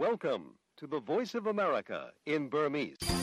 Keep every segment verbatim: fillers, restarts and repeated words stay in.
Welcome to the Voice of America in Burmese. ။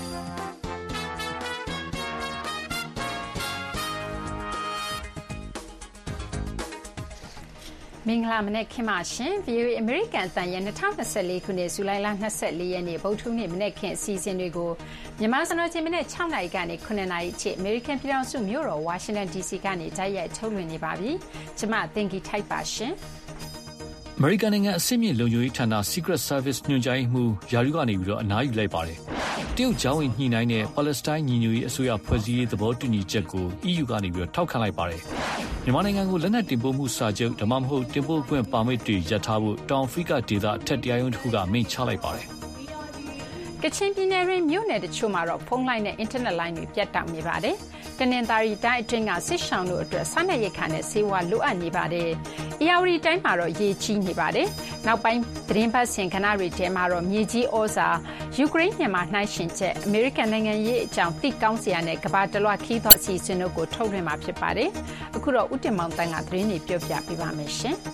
မင်္ဂလာမနက်ခင်းပါရှင်။ ဗွီအိုအေ အမေရိကန်အသံရဲ့၂၀၂၄ခုနှစ်ဇူလိုင်လ၂၄ရက်နေ့ဗုဒ္ဓဟူးနေ့မနက်ခင်းအစီအစဉ်တွေကိုမြန်မာစံတော်ချိန်မနက်၆နာရီကနေ၇နာရီအထိအမေရိကန်ပြည်ထောင်စုမြို့တော်ဝါရှင်တန် ဒီစီ ကနေတိုက်ရိုက်ထုတ်လွှင့်နေပါပြီ။ကျွန်မသင်္ကီထိုက်ပါရှင်။အမေရိကန်နိုင်ငံအစိမ့်မြင့်လုံခြုံရေးဌာန Secret Service ညွှန်ကြားရေးမှူးယာရုကနေပြီးတော့အနားယူလိုက်ပါတယ်။တရုတ်ဂျောင်းဝင်ညှိနှိုင်းတဲ့ပါလက်စတိုင်းညီညွတ်ရေးအစိုးရဖွဲ့စည်းရေးသဘောတူညီချက်ကို အီးယူ ကနေပြီးတော့ထောက်ခံလိုက်ပါတယ်။မြန်မာနိုင်ငံကိုလက်နက်တင်ပို့မှုစာချုပ်ဒါမှမဟုတ်တင်ပို့ခွင့်ပါမစ်တွေရပ်ထားဖို့တောင်အာဖရိကဒေသအထက်တရားရုံးတစ်ခုကမိန့်ချလိုက်ပါတယ်။ကချင်ပြည်နယ်တွင်မြို့နယ်တချို့မှာတော့ဖုန်းလိုင်းနဲ့အင်တာနက်လိုင်းတွေပြတ်တောက်နေပါတယ်။တနင်္သာရီတိုင်းအတွင်းကစစ်ရှောင်တို့အတွက်စားနပ်ရိက္ခာနဲ့ဆေးဝါးလိုအပ်နေပါတယ်။ဧရာဝတီတိုင်းမှာတော့ရေကြီးနေပါတယ်။နောက်ပိုင်းသတင်းပတ်စဉ်ကဏ္ဍတွေထဲမှာတော့မြေကြီးဩဇာယူကရိန်းမြန်မာနှိုင်းယှဉ်ချက်အမေရိကန်နိုင်ငံရေးအကြောင်းသိကောင်းစရာနဲ့ကမ္ဘာတလွှာခီးသောအစီအစဉ်တို့ကိုထုတ်လွှင့်မှာဖြစ်ပါတယ်။အခုတော့ဦးတင်မောင်တန်းကသတင်းတွေပြောပြပေးပါမယ်ရှင်။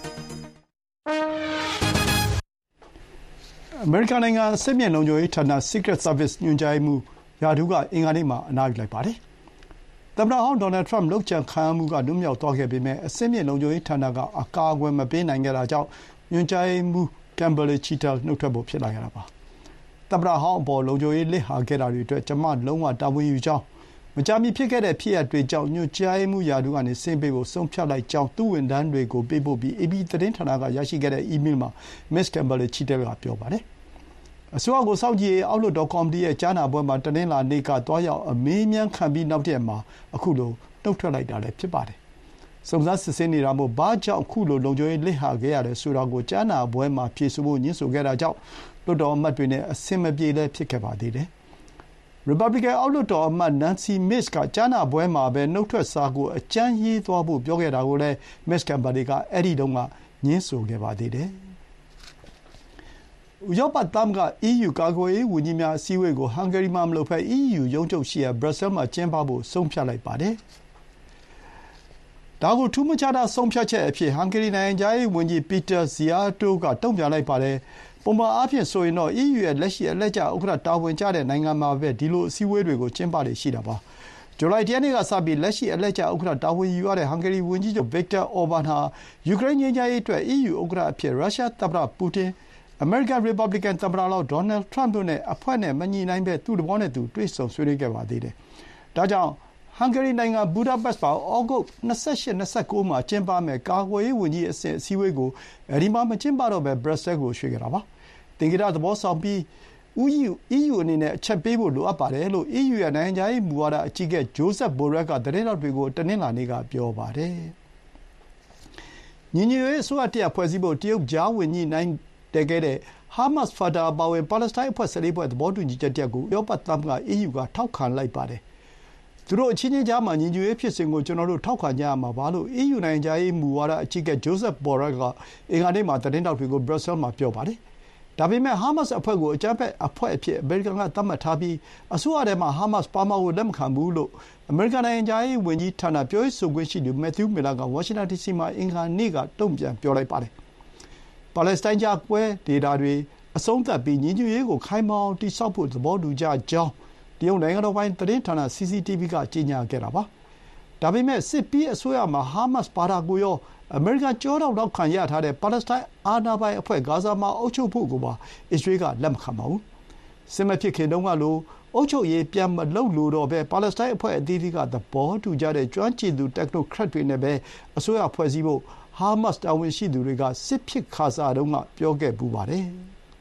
အမေရိကန်နိုင်ငံစစ်မြေလုံခြုံရေးဌာန Secret Service ညွှန်ကြားရေးမှူးယာဒူးကအင်္ဂါနေ့မှာအနားယူလိုက်ပါတယ်။သမ္မတဟောင်းဒေါ်နယ်ထရမ့်လုပ်ကြံခံရမှုကလွတ်မြောက်သွားခဲ့ပေမဲ့အစစ်မြေလုံခြုံရေးဌာနကအကာအကွယ်မပေးနိုင်ခဲ့တာကြောင့်ညွှန်ကြားရေးမှူးကမ်ဘယ်လီချီတာနှုတ်ထွက်ဖို့ဖြစ်လာခဲ့တာပါ။သမ္မတဟောင်းအပေါ်လုံခြုံရေးလစ်ဟာခဲ့တာတွေအတွက်ကျွန်မလုံးဝတာဝန်ယူကြောင်းမကြာမီဖြစ်ခဲ့တဲ့ဖြစ်ရပ်တွေကြောင့်ညွှန်ကြားရေးမှူးယာဒူးကနေဆင်းပေးဖို့ဆုံးဖြတ်လိုက်ကြောင်းသူ့ဝန်ထမ်းတွေကိုပေးပို့ပြီး အေပီ သတင်းဌာနကရရှိခဲ့တဲ့အီးမေးလ်မှာမစ္စကမ်ဘယ်လီချီတာကပြောပါတယ်။အစိုးရကိုစောင့်ကြည့်ရေးအောက်လွှတ်တော်ကော်မတီရဲ့ကြားနာပွဲမှာတနင်္လာနေ့ကသွားရောက်အမေးမြန်းခံပြီးနောက်တရက်မှာအခုလိုနှုတ်ထွက်လိုက်တာလည်းဖြစ်ပါတယ်။စုံစမ်းစစ်ဆေးနေတာမို့ဘာကြောင့်အခုလိုလုံခြုံရေးလစ်ဟာခဲ့ရတယ်ဆိုတာကိုကြားနာပွဲမှာဖြေဆိုဖို့ညှင်းဆိုခဲ့တာကြောင့်လွှတ်တော်အမတ်တွေနဲ့အဆင်မပြေလည်းဖြစ်ခဲ့ပါသေးတယ်။ ရီပတ်ဘလီကန်အောက်လွှတ်တော်အမတ်နန်စီမစ်ကကြားနာပွဲမှာပဲနှုတ်ထွက်စာကိုအကြမ်းရေးသွားဖို့ပြောခဲ့တာကိုလည်းမစ္စကမ်ဘယ်လီကအဲ့ဒီတုန်းကညှင်းဆိုခဲ့ပါသေးတယ်။ဥရောပသမဂ္ဂ အီးယူ ကာကွယ်ရေးဝန်ကြီးများအစည်းအဝေးကိုဟန်ဂေရီမှာမလုပ်ဘဲ အီးယူရုံးချုပ်ရှိရာဘရပ်ဆဲလ်မှာကျင်းပဖို့ဆုံးဖြတ်လိုက်ပါတယ်။ဒါကိုထူးမခြားတာဆုံးဖြတ်ချက်အဖြစ်ဟန်ဂေရီနိုင်ငံခြားရေးဝန်ကြီးပီတာဇီယာတိုကတုံ့ပြန်လိုက်ပါတယ်။ပုံမှန်အားဖြင့်ဆိုရင်တော့ အီးယူရဲ့လက်ရှိအလှည့်ကျဥက္ကဋ္ဌတာဝန်ကျတဲ့နိုင်ငံမှာပဲဒီလိုအစည်းအဝေးတွေကိုကျင်းပလေ့ရှိတာပါ။ဇူလိုင်တစ်ရက်နေ့ကစပြီးလက်ရှိအလှည့်ကျဥက္ကဋ္ဌတာဝန်ယူရတဲ့ဟန်ဂေရီဝန်ကြီးချုပ်ဗစ်တာအော်ဘန်ဟာယူကရိန်းငြိမ်းချမ်းရေးအတွက် အီးယူဥက္ကဋ္ဌအဖြစ်ရုရှားသမ္မတပူတင်အမေရိကန်ရီပတ်ဘလီကန်သမ္မတလောင်းဒေါ်နယ်ထရမ့်တို့နဲ့အဖွဲ့နဲ့မညှိနှိုင်းဘဲသူ့သဘောနဲ့သူတွေ့ဆုံဆွေးနွေးခဲ့ပါသေးတယ်။ဒါကြောင့်ဟန်ဂေရီနိုင်ငံဘူဒါပက်စ်မှာဩဂုတ်၂၈-၂၉မှာကျင်းပမယ့်ကာကွယ်ရေးဝန်ကြီးအဆင့်အစည်းအဝေးကိုအဲဒီမှာမကျင်းပတော့ဘဲဘရပ်ဆဲလ်ကိုရွှေ့ခဲ့တာပါ။သင်္ကေတသဘောဆောင်ပြီး အီးယူအနေနဲ့အချက်ပေးဖို့လိုအပ်ပါတယ်လို့ အီးယူရဲ့နိုင်ငံခြားရေးမူဝါဒအကြီးအကဲဂျိုးဇက်ဘိုရက်ကသတင်းထောက်တွေကိုတနင်္လာနေ့ကပြောပါတယ်။ညီညွတ်ရေးအစိုးရတရပ်ဖွဲ့စည်းဖို့တရုတ်ကြားဝင်ညှိနှိုင်းတဲ့ခဲ့တဲ့ဟာမတ်စ်ဖာတာအပါအဝင်ပါလက်စတိုင်းအဖွဲ့၁၄ဖွဲ့သဘောတူညီချက်တရပ်ကိုဥရောပသမဂ္ဂ အီးယူကထောက်ခံလိုက်ပါတယ်။သူတို့အချင်းချင်းကြားမှာညီညွတ်ရေးဖြစ်စဉ်ကိုကျွန်တော်တို့ထောက်ခံကြရမှာပါလို့ အီးယူနိုင်ငံခြားရေးမူဝါဒအကြီးအကဲဂျိုးဇက်ဘော်ရက်ကအင်္ဂါနေ့မှာသတင်းထောက်တွေကိုဘရပ်ဆဲလ်မှာပြောပါတယ်။ဒါပေမဲ့ဟာမတ်စ်အဖွဲ့ကိုအကြမ်းဖက်အဖွဲ့အဖြစ်အမေရိကန်ကသတ်မှတ်ထားပြီးအစိုးရထဲမှာဟာမတ်စ်ပါမှာကိုလက်မခံဘူးလို့အမေရိကန်နိုင်ငံခြားရေးဝန်ကြီးဌာနပြောရေးဆိုခွင့်ရှိသူမက်သျူးမီလာကဝါရှင်တန်ဒီစီမှာအင်္ဂါနေ့ကတုံ့ပြန်ပြောလိုက်ပါတယ်။ပါလက်စတိုင်းကြားကွဲဒေတာတွေအဆုံးသတ်ပြီးညီညွတ်ရေးကိုခိုင်မာအောင်တည်ဆောက်ဖို့သဘောတူကြကြောင်းတရုတ်နိုင်ငံတော်ပိုင်သတင်းဌာန စီ စီ တီ ဗီ ကကြေညာခဲ့တာပါ။ဒါပေမဲ့စစ်ပြီးအစိုးရမှာဟာမတ်စ်ပါတာကိုရောအမေရိကန်ကြောတော့နောက်ခံရထားတဲ့ပါလက်စတိုင်းအာဏာပိုင်အဖွဲ့ဂါဇာမှာအုပ်ချုပ်ဖို့ကိုပါအစ္စရေးကလက်မခံပါဘူး။စစ်မဖြစ်ခင်တုန်းကလိုအုပ်ချုပ်ရေးပြန်မလုပ်လို့တော့ပဲပါလက်စတိုင်းအဖွဲ့အသီးသီးကသဘောတူကြတဲ့ကျွမ်းကျင်သူတက္ကနိုခရက်တွေနဲ့ပဲအစိုးရဖွဲ့စည်းဖို့ဟာမတ်စ်တာဝန်ရှိသူတွေကစစ်ဖြစ်ခါစားတုန်းကပြောခဲ့ပူပါတယ်။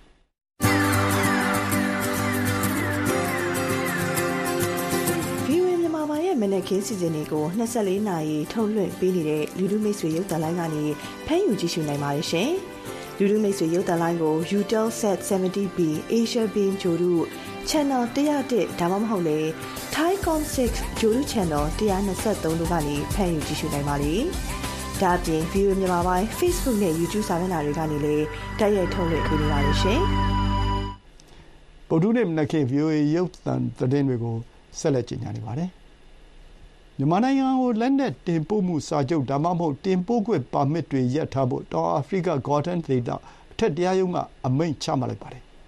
မနက်ခင်းစီစဉ်တွေကို၂၄နာရီထုတ်လွှင့်ပေးနေတဲ့လူထုမိတ်ဆွေရုပ်သံလိုင်းကနေဖမ်းယူကြည့်ရှုနိုင်ပါတယ်ရှင်။လူထုမိတ်ဆွေရုပ်သံလိုင်းကို Eutelsat 70 B Asia Beam ဂျိုဒု Channel one oh oneဒါမှမဟုတ်လေ Thaicom six ဂျိုဒု Channel one twenty-threeတို့ကနေဖမ်းယူကြည့်ရှုနိုင်ပါလေ။ဒါ့အပြင် ဗီအိုအေ မြန်မာပိုင်း Facebook နဲ့ YouTube စာမျက်နှာတွေကနေလည်းတိုက်ရိုက်ထုတ်လွှင့်ပေးနေပါတယ်ရှင်။ဗုဒ္ဓနေ့မနက်ခင်း ဗီအိုအေ ရုပ်သံသတင်းတွေကိုဆက်လက်ကြေညာနေပါတယ်။မြန်မာနိုင်ငံကိုလက်နက်တင်ပို့မှုစာချုပ်ဒါမှမဟုတ်တင်ပို့ခွင့်ပါမစ်တွေရပ်ထားဖို့တောင်အာဖရိကဂေါ်ဒန်ဒေသအထက်တရားရုံးကအမိန့်ချမှတ်လိုက်ပါတယ်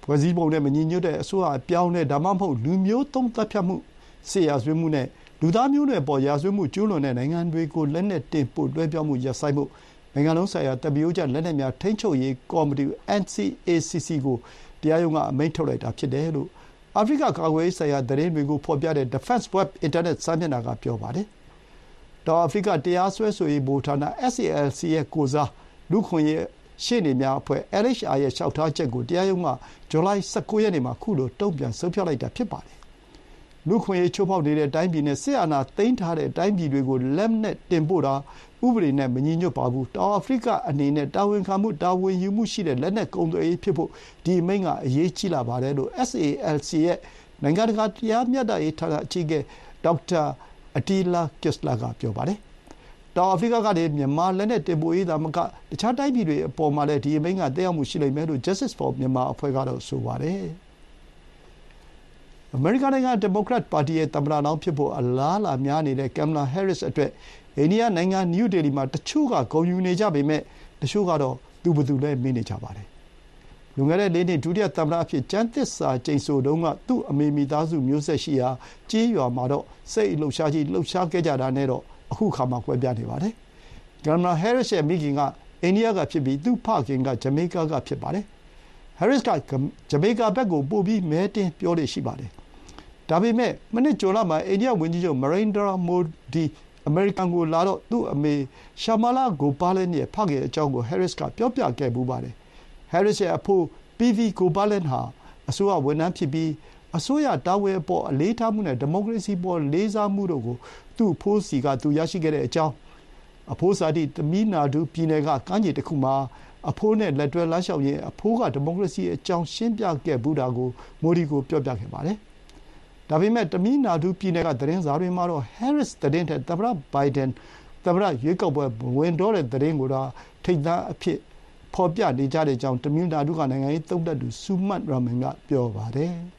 ဖွဲ့စည်းပုံနဲ့မညီညွတ်တဲ့အစိုးရအပြောင်းလဲဒါမှမဟုတ်လူမျိုးသုံးသတ်ဖြတ်မှုစစ်ရာဇဝတ်မှုနဲ့လူသားမျိုးနွယ်ပေါ်ရာဇဝတ်မှုကျူးလွန်တဲ့နိုင်ငံတွေကိုလက်နက်တင်ပို့လွှဲပြောင်းမှုရပ်ဆိုင်းမှုနိုင်ငံလုံးဆိုင်ရာတပ်ပြိုးကျလက်နက်များထိန်းချုပ်ရေးကော်မတီ အန် စီ အေ စီ စီ ကိုတရားရုံးကအမိန့်ထုတ်လိုက်တာဖြစ်တယ်လို့အာဖရိကကာကွယ်ရေးဆိုင်ရာသတင်းတွေကိုဖော်ပြတဲ့ Defense Web အင်တာနက်စာမျက်နှာကပြောပါတယ်။တောင်အာဖရိကတရားစွဲဆိုရေးဗဟိုဌာန အက်စ် အေ အယ် စီ ရဲ့ကိုယ်စားလူ့ခွင့်ရေးရှေ့နေများအဖွဲ့ အယ် အိုက်ချ် အာ ရဲ့လျှောက်ထားချက်ကိုတရားရုံးကဇူလိုင် ၁၉ ရက်နေ့မှာခုလိုတုံ့ပြန်ဆုံးဖြတ်လိုက်တာဖြစ်ပါတယ်။လူ့ခွင့်ရေးချိုးဖောက်နေတဲ့တိုင်းပြည်နဲ့စစ်အာဏာသိမ်းထားတဲ့တိုင်းပြည်တွေကိုလက်နက်တင်ပို့တာဥပဒေနဲ့မညီညွတ်ပါဘူး။တောင်အာဖရိကအနေနဲ့တာဝန်ခံမှုတာဝန်ယူမှုရှိတဲ့လက်နက်ကုန်သွယ်ရေးဖြစ်ဖို့ဒီအမိန့်ကအရေးကြီးလာပါတယ်လို့ အက်စ် အေ အယ် စီ ရဲ့နိုင်ငံတကာတရားမျှတရေးဌာနအကြီးအကဲဒေါက်တာအတီလာကစ္စလာကပြောပါတယ်။တောင်အာဖရိကကနေမြန်မာလက်နက်တင်ပို့ရေးသာမကတခြားတိုင်းပြည်တွေအပေါ်မှာလည်းဒီအမိန့်ကသက်ရောက်မှုရှိလိမ့်မယ်လို့ Justice for Myanmar အဖွဲ့ကတော့ဆိုပါတယ်။အမေရိကန်နိုင်ငံဒီမိုကရက်ပါတီရဲ့သမ္မတလောင်းဖြစ်ဖို့အလားအလာများနေတဲ့ကမ်မလာဟဲရစ်အတွက်အိန္ဒိယနိုင်ငံနယူးဒေလီမှာတချို့ကဂုဏ်ယူနေကြပေမဲ့တချို့ကတော့သူဘယ်သူလဲမေးနေကြပါတယ်။လွန်ခဲ့တဲ့လေးနှစ်ဒုတိယသမ္မတအဖြစ်ကျမ်းသစ္စာကျိန်ဆိုတုန်းကသူ့အမေမိသားစုမျိုးဆက်ရှိရာကြေးရွာမှာတော့စိတ်လှုပ်ရှားကြီးလှုပ်ရှားခဲ့ကြတာနဲ့တော့အခုခါမှကွဲပြားနေပါတယ်။ကမ်မလာဟဲရစ်ရဲ့မိခင်ကအိန္ဒိယကဖြစ်ပြီးသူ့ဖခင်ကဂျမေကာကဖြစ်ပါတယ်။ဟဲရစ်ကဂျမေကာဘက်ကိုပို့ပြီးမဲတင်ပြောလို့ရှိပါတယ်။ဒါပေမဲ့မနှစ်ဇွန်လမှာအိန္ဒိယဝန်ကြီးချုပ်နရိန္ဒရာမိုဒီအမေရိကန်ကိုလာတော့သူ့အမေရှာမာလာဂိုပါလန်ရဲ့ဖခင်အကြောင်းကိုဟဲရစ်ကပြောပြခဲ့ပူပါတယ်။ဟဲရစ်ရဲ့အဖိုးပီဗီဂိုပါလန်ဟာအစိုးရဝန်ထမ်းဖြစ်ပြီးအစိုးရတာဝန်အပေါ်အလေးထားမှုနဲ့ဒီမိုကရေစီပေါ်လေးစားမှုတို့ကိုသူ့အဖိုးစီကသူရရှိခဲ့တဲ့အကြောင်းအဖိုးစာတိသမီးနာဒူပြည်နယ်ကကမ်းခြေတစ်ခုမှာအဖိုးနဲ့လက်တွဲလမ်းလျှောက်ရင်းအဖိုးကဒီမိုကရေစီအကြောင်းရှင်းပြခဲ့ဘူးတာကိုမိုဒီကိုပြောပြခဲ့ပါတယ်။ဒါပေမဲ့တမီးနာဒူပြည်နယ်ကသတင်းစာတွေမှာတော့ Harris သတင်းထက်သမ္မတ Biden သမ္မတရွေးကောက်ပွဲဝင်တော့တဲ့သတင်းကိုတော့ထိပ်သားအဖြစ်ဖော်ပြနေကြတဲ့အကြောင်းတမီးနာဒူကနိုင်ငံရေးသုံးသပ်သူဆူမတ်ရာမန်ကပြောပါတယ်။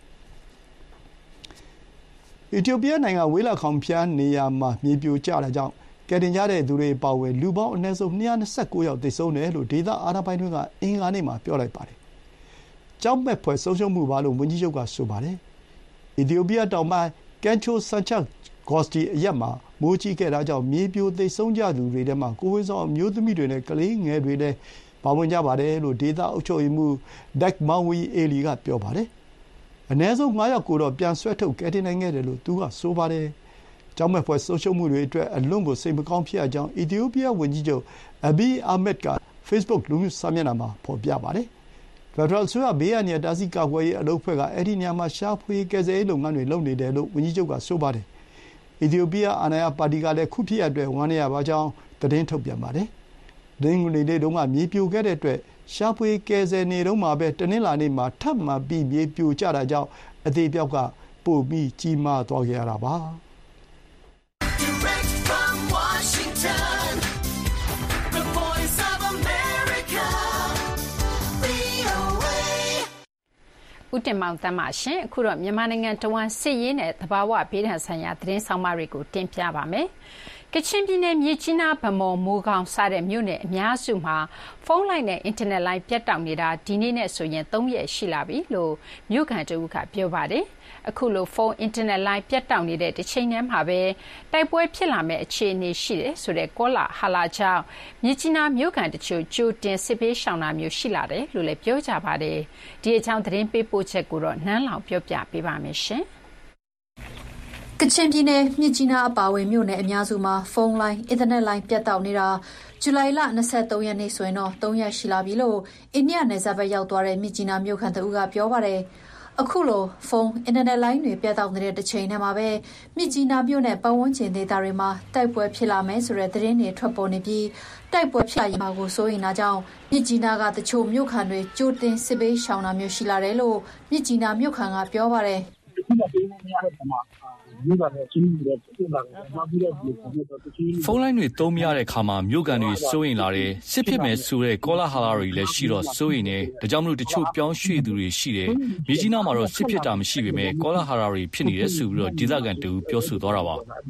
အီသီယိုးပီးယားနိုင်ငံဝေးလခေါင်ဖျားနေရာမှာမြေပြိုကျတာကြောင့်ကယ်တင်ကြတဲ့သူတွေအပါအဝင်လူပေါင်းအနည်းဆုံး၂၂၉ယောက်သေဆုံးတယ်လို့ဒေသအာဏာပိုင်တွေကအင်္ဂါနေ့မှာပြောလိုက်ပါတယ်။ကြောက်မဲ့ဖွယ်ဆုံးရှုံးမှုပါလို့ဝန်ကြီးချုပ်ကဆိုပါတယ်။အီသီယိုးပီးယားတောင်ပိုင်းကန်ချိုဆန်ချက်ဂေါ့စတီအရပ်မှာမိုးကြီးခဲ့တာကြောင့်မြေပြိုသေဆုံးကြသူတွေထဲမှာကိုယ်ဝန်ဆောင်အမျိုးသမီးတွေနဲ့ကလေးငယ်တွေလည်းပါဝင်ကြပါတယ်လို့ဒေသအုပ်ချုပ်ရေးမှူးဒက်မောင်ဝီအေလီကပြောပါတယ်။အနည်းဆုံး၅ယောက်ကိုတော့ပြန်ဆွဲထုတ်ကယ်တင်နိုင်ခဲ့တယ်လို့သူကဆိုပါတယ်။ကြောက်မဲ့ဖွယ်ဆုံးရှုံးမှုတွေအတွက်အလွန်ကိုစိတ်မကောင်းဖြစ်ရကြောင်းအီသီယိုးပီးယားဝန်ကြီးချုပ်အဘီအာမက်က Facebook လူမှုစာမျက်နှာမှာဖော်ပြပါတယ်။ဖက်ဒရယ်အစိုးရဘေးအန္တရာယ်တားဆီးကာကွယ်ရေးအလုပ်အဖွဲ့ကအဲ့ဒီနေရာမှာရှာဖွေကယ်ဆယ်ရေးလုပ်ငန်းတွေလုပ်နေတယ်လို့ဝန်ကြီးချုပ်ကဆိုပါတယ်။အီသီယိုးပီးယားအာဏာရပါတီကလည်းခုဖြစ်ရတဲ့ဝမ်းနည်းရပါကြောင်းသတင်းထုတ်ပြန်ပါတယ်။ဒင်းငွေလေးတုန်းကမြေပြိုခဲ့တဲ့အတွက်ရှာဖွေကယ်ဆယ်နေတုန်းမှာပဲတနင်္လာနေ့မှာထပ်မံပြီးမြေပြိုကျတာကြောင့်အသေးပြောက်ကပိုပြီးကြီးမားသွားခဲ့ရတာပါ။ဦးတင်မောင်သန်းပါရှင်အခုတော့မြန်မာနိုင်ငံတဝန်းစစ်ရေးနဲ့သဘာဝဘေးဒဏ်ဆိုင်ရာသတင်းဆောင်မတွေကိုတင်ပြပါမယ်။ကချင်ပြည်နယ်မြစ်ကြီးနားဗမော်မိုးကောင်းစတဲ့မြို့နယ်အများစုမှာဖုန်းလိုင်းနဲ့အင်တာနက်လိုင်းပြတ်တောက်နေတာဒီနေ့နဲ့ဆိုရင်၃ရက်ရှိလာပြီလို့မြို့ခံတဦးကပြောပါတယ်။အခုလိုဖုန်းအင်တာနက်လိုင်းပြတ်တောက်နေတဲ့တစ်ချိန်တည်းမှာပဲတိုက်ပွဲဖြစ်လာမဲ့အခြေအနေရှိတယ်ဆိုတဲ့ကောလာဟာလာကြောင့်မြစ်ကြီးနားမြို့ခံတချို့ကြိုတင်စစ်ပေးရှောင်တာမျိုးရှိလာတယ်လို့လည်းပြောကြပါတယ်။ဒီအကြောင်းသတင်းပေးပို့ချက်ကိုတော့နန်းလောင်ပြောပြပေးပါမယ်ရှင်။ကချင်ပြည်နယ်မြစ်ကြီးနားအပါအဝင်မြို့နယ်အများစုမှာဖုန်းလိုင်းအင်တာနက်လိုင်းပြတ်တောက်နေတာဇူလိုင်လ၂၃ရက်နေ့ဆိုရင်တော့၃ရက်ရှိလာပြီလို့အိန္ဒိယနယ်စပ်ဘက်ရောက်သွားတဲ့မြစ်ကြီးနားမြို့ခံတဦးကပြောပါတယ်။အခုလိုဖုန်းအင်တာနက်လိုင်းတွေပြတ်တောက်နေတဲ့တစ်ချိန်တည်းမှာပဲမြစ်ကြီးနားမြို့နယ်ပတ်ဝန်းကျင်ဒေသတွေမှာတိုက်ပွဲဖြစ်လာမယ်ဆိုတဲ့သတင်းတွေထွက်ပေါ်နေပြီးတိုက်ပွဲဖြစ်လာမှာကိုစိုးရိမ်တာကြောင့်မြစ်ကြီးနားကတချို့မြို့ခံတွေကြိုတင်စစ်ပေးရှောင်တာမျိုးရှိလာတယ်လို့မြစ်ကြီးနားမြို့ခံကပြောပါတယ်။ဒီမှာပြည်နေရတဲ့ပုံမှာမြို့ကတော့ချင်းပြည်နယ်ပြည်လာတယ်။နောက်ပြီးတော့ဒီဖုန်းလိုင်းတွေသုံးမရတဲ့အခါမှာမြို့ကန်တွေစိုးရိမ်လာတယ်။စစ်ဖြစ်မယ်ဆိုတဲ့ကောလာဟာလာတွေလည်းရှိတော့စိုးရိမ်တယ်။ဒါကြောင့်မလို့တချို့ပြောင်းရွှေ့သူတွေရှိတယ်။မြကြီးနားမှာတော့စစ်ဖြစ်တာမရှိပေမဲ့ကောလာဟာလာတွေဖြစ်နေတယ်ဆိုပြီးတော့ဒေသခံတူပြောဆိုသွားတာပါ။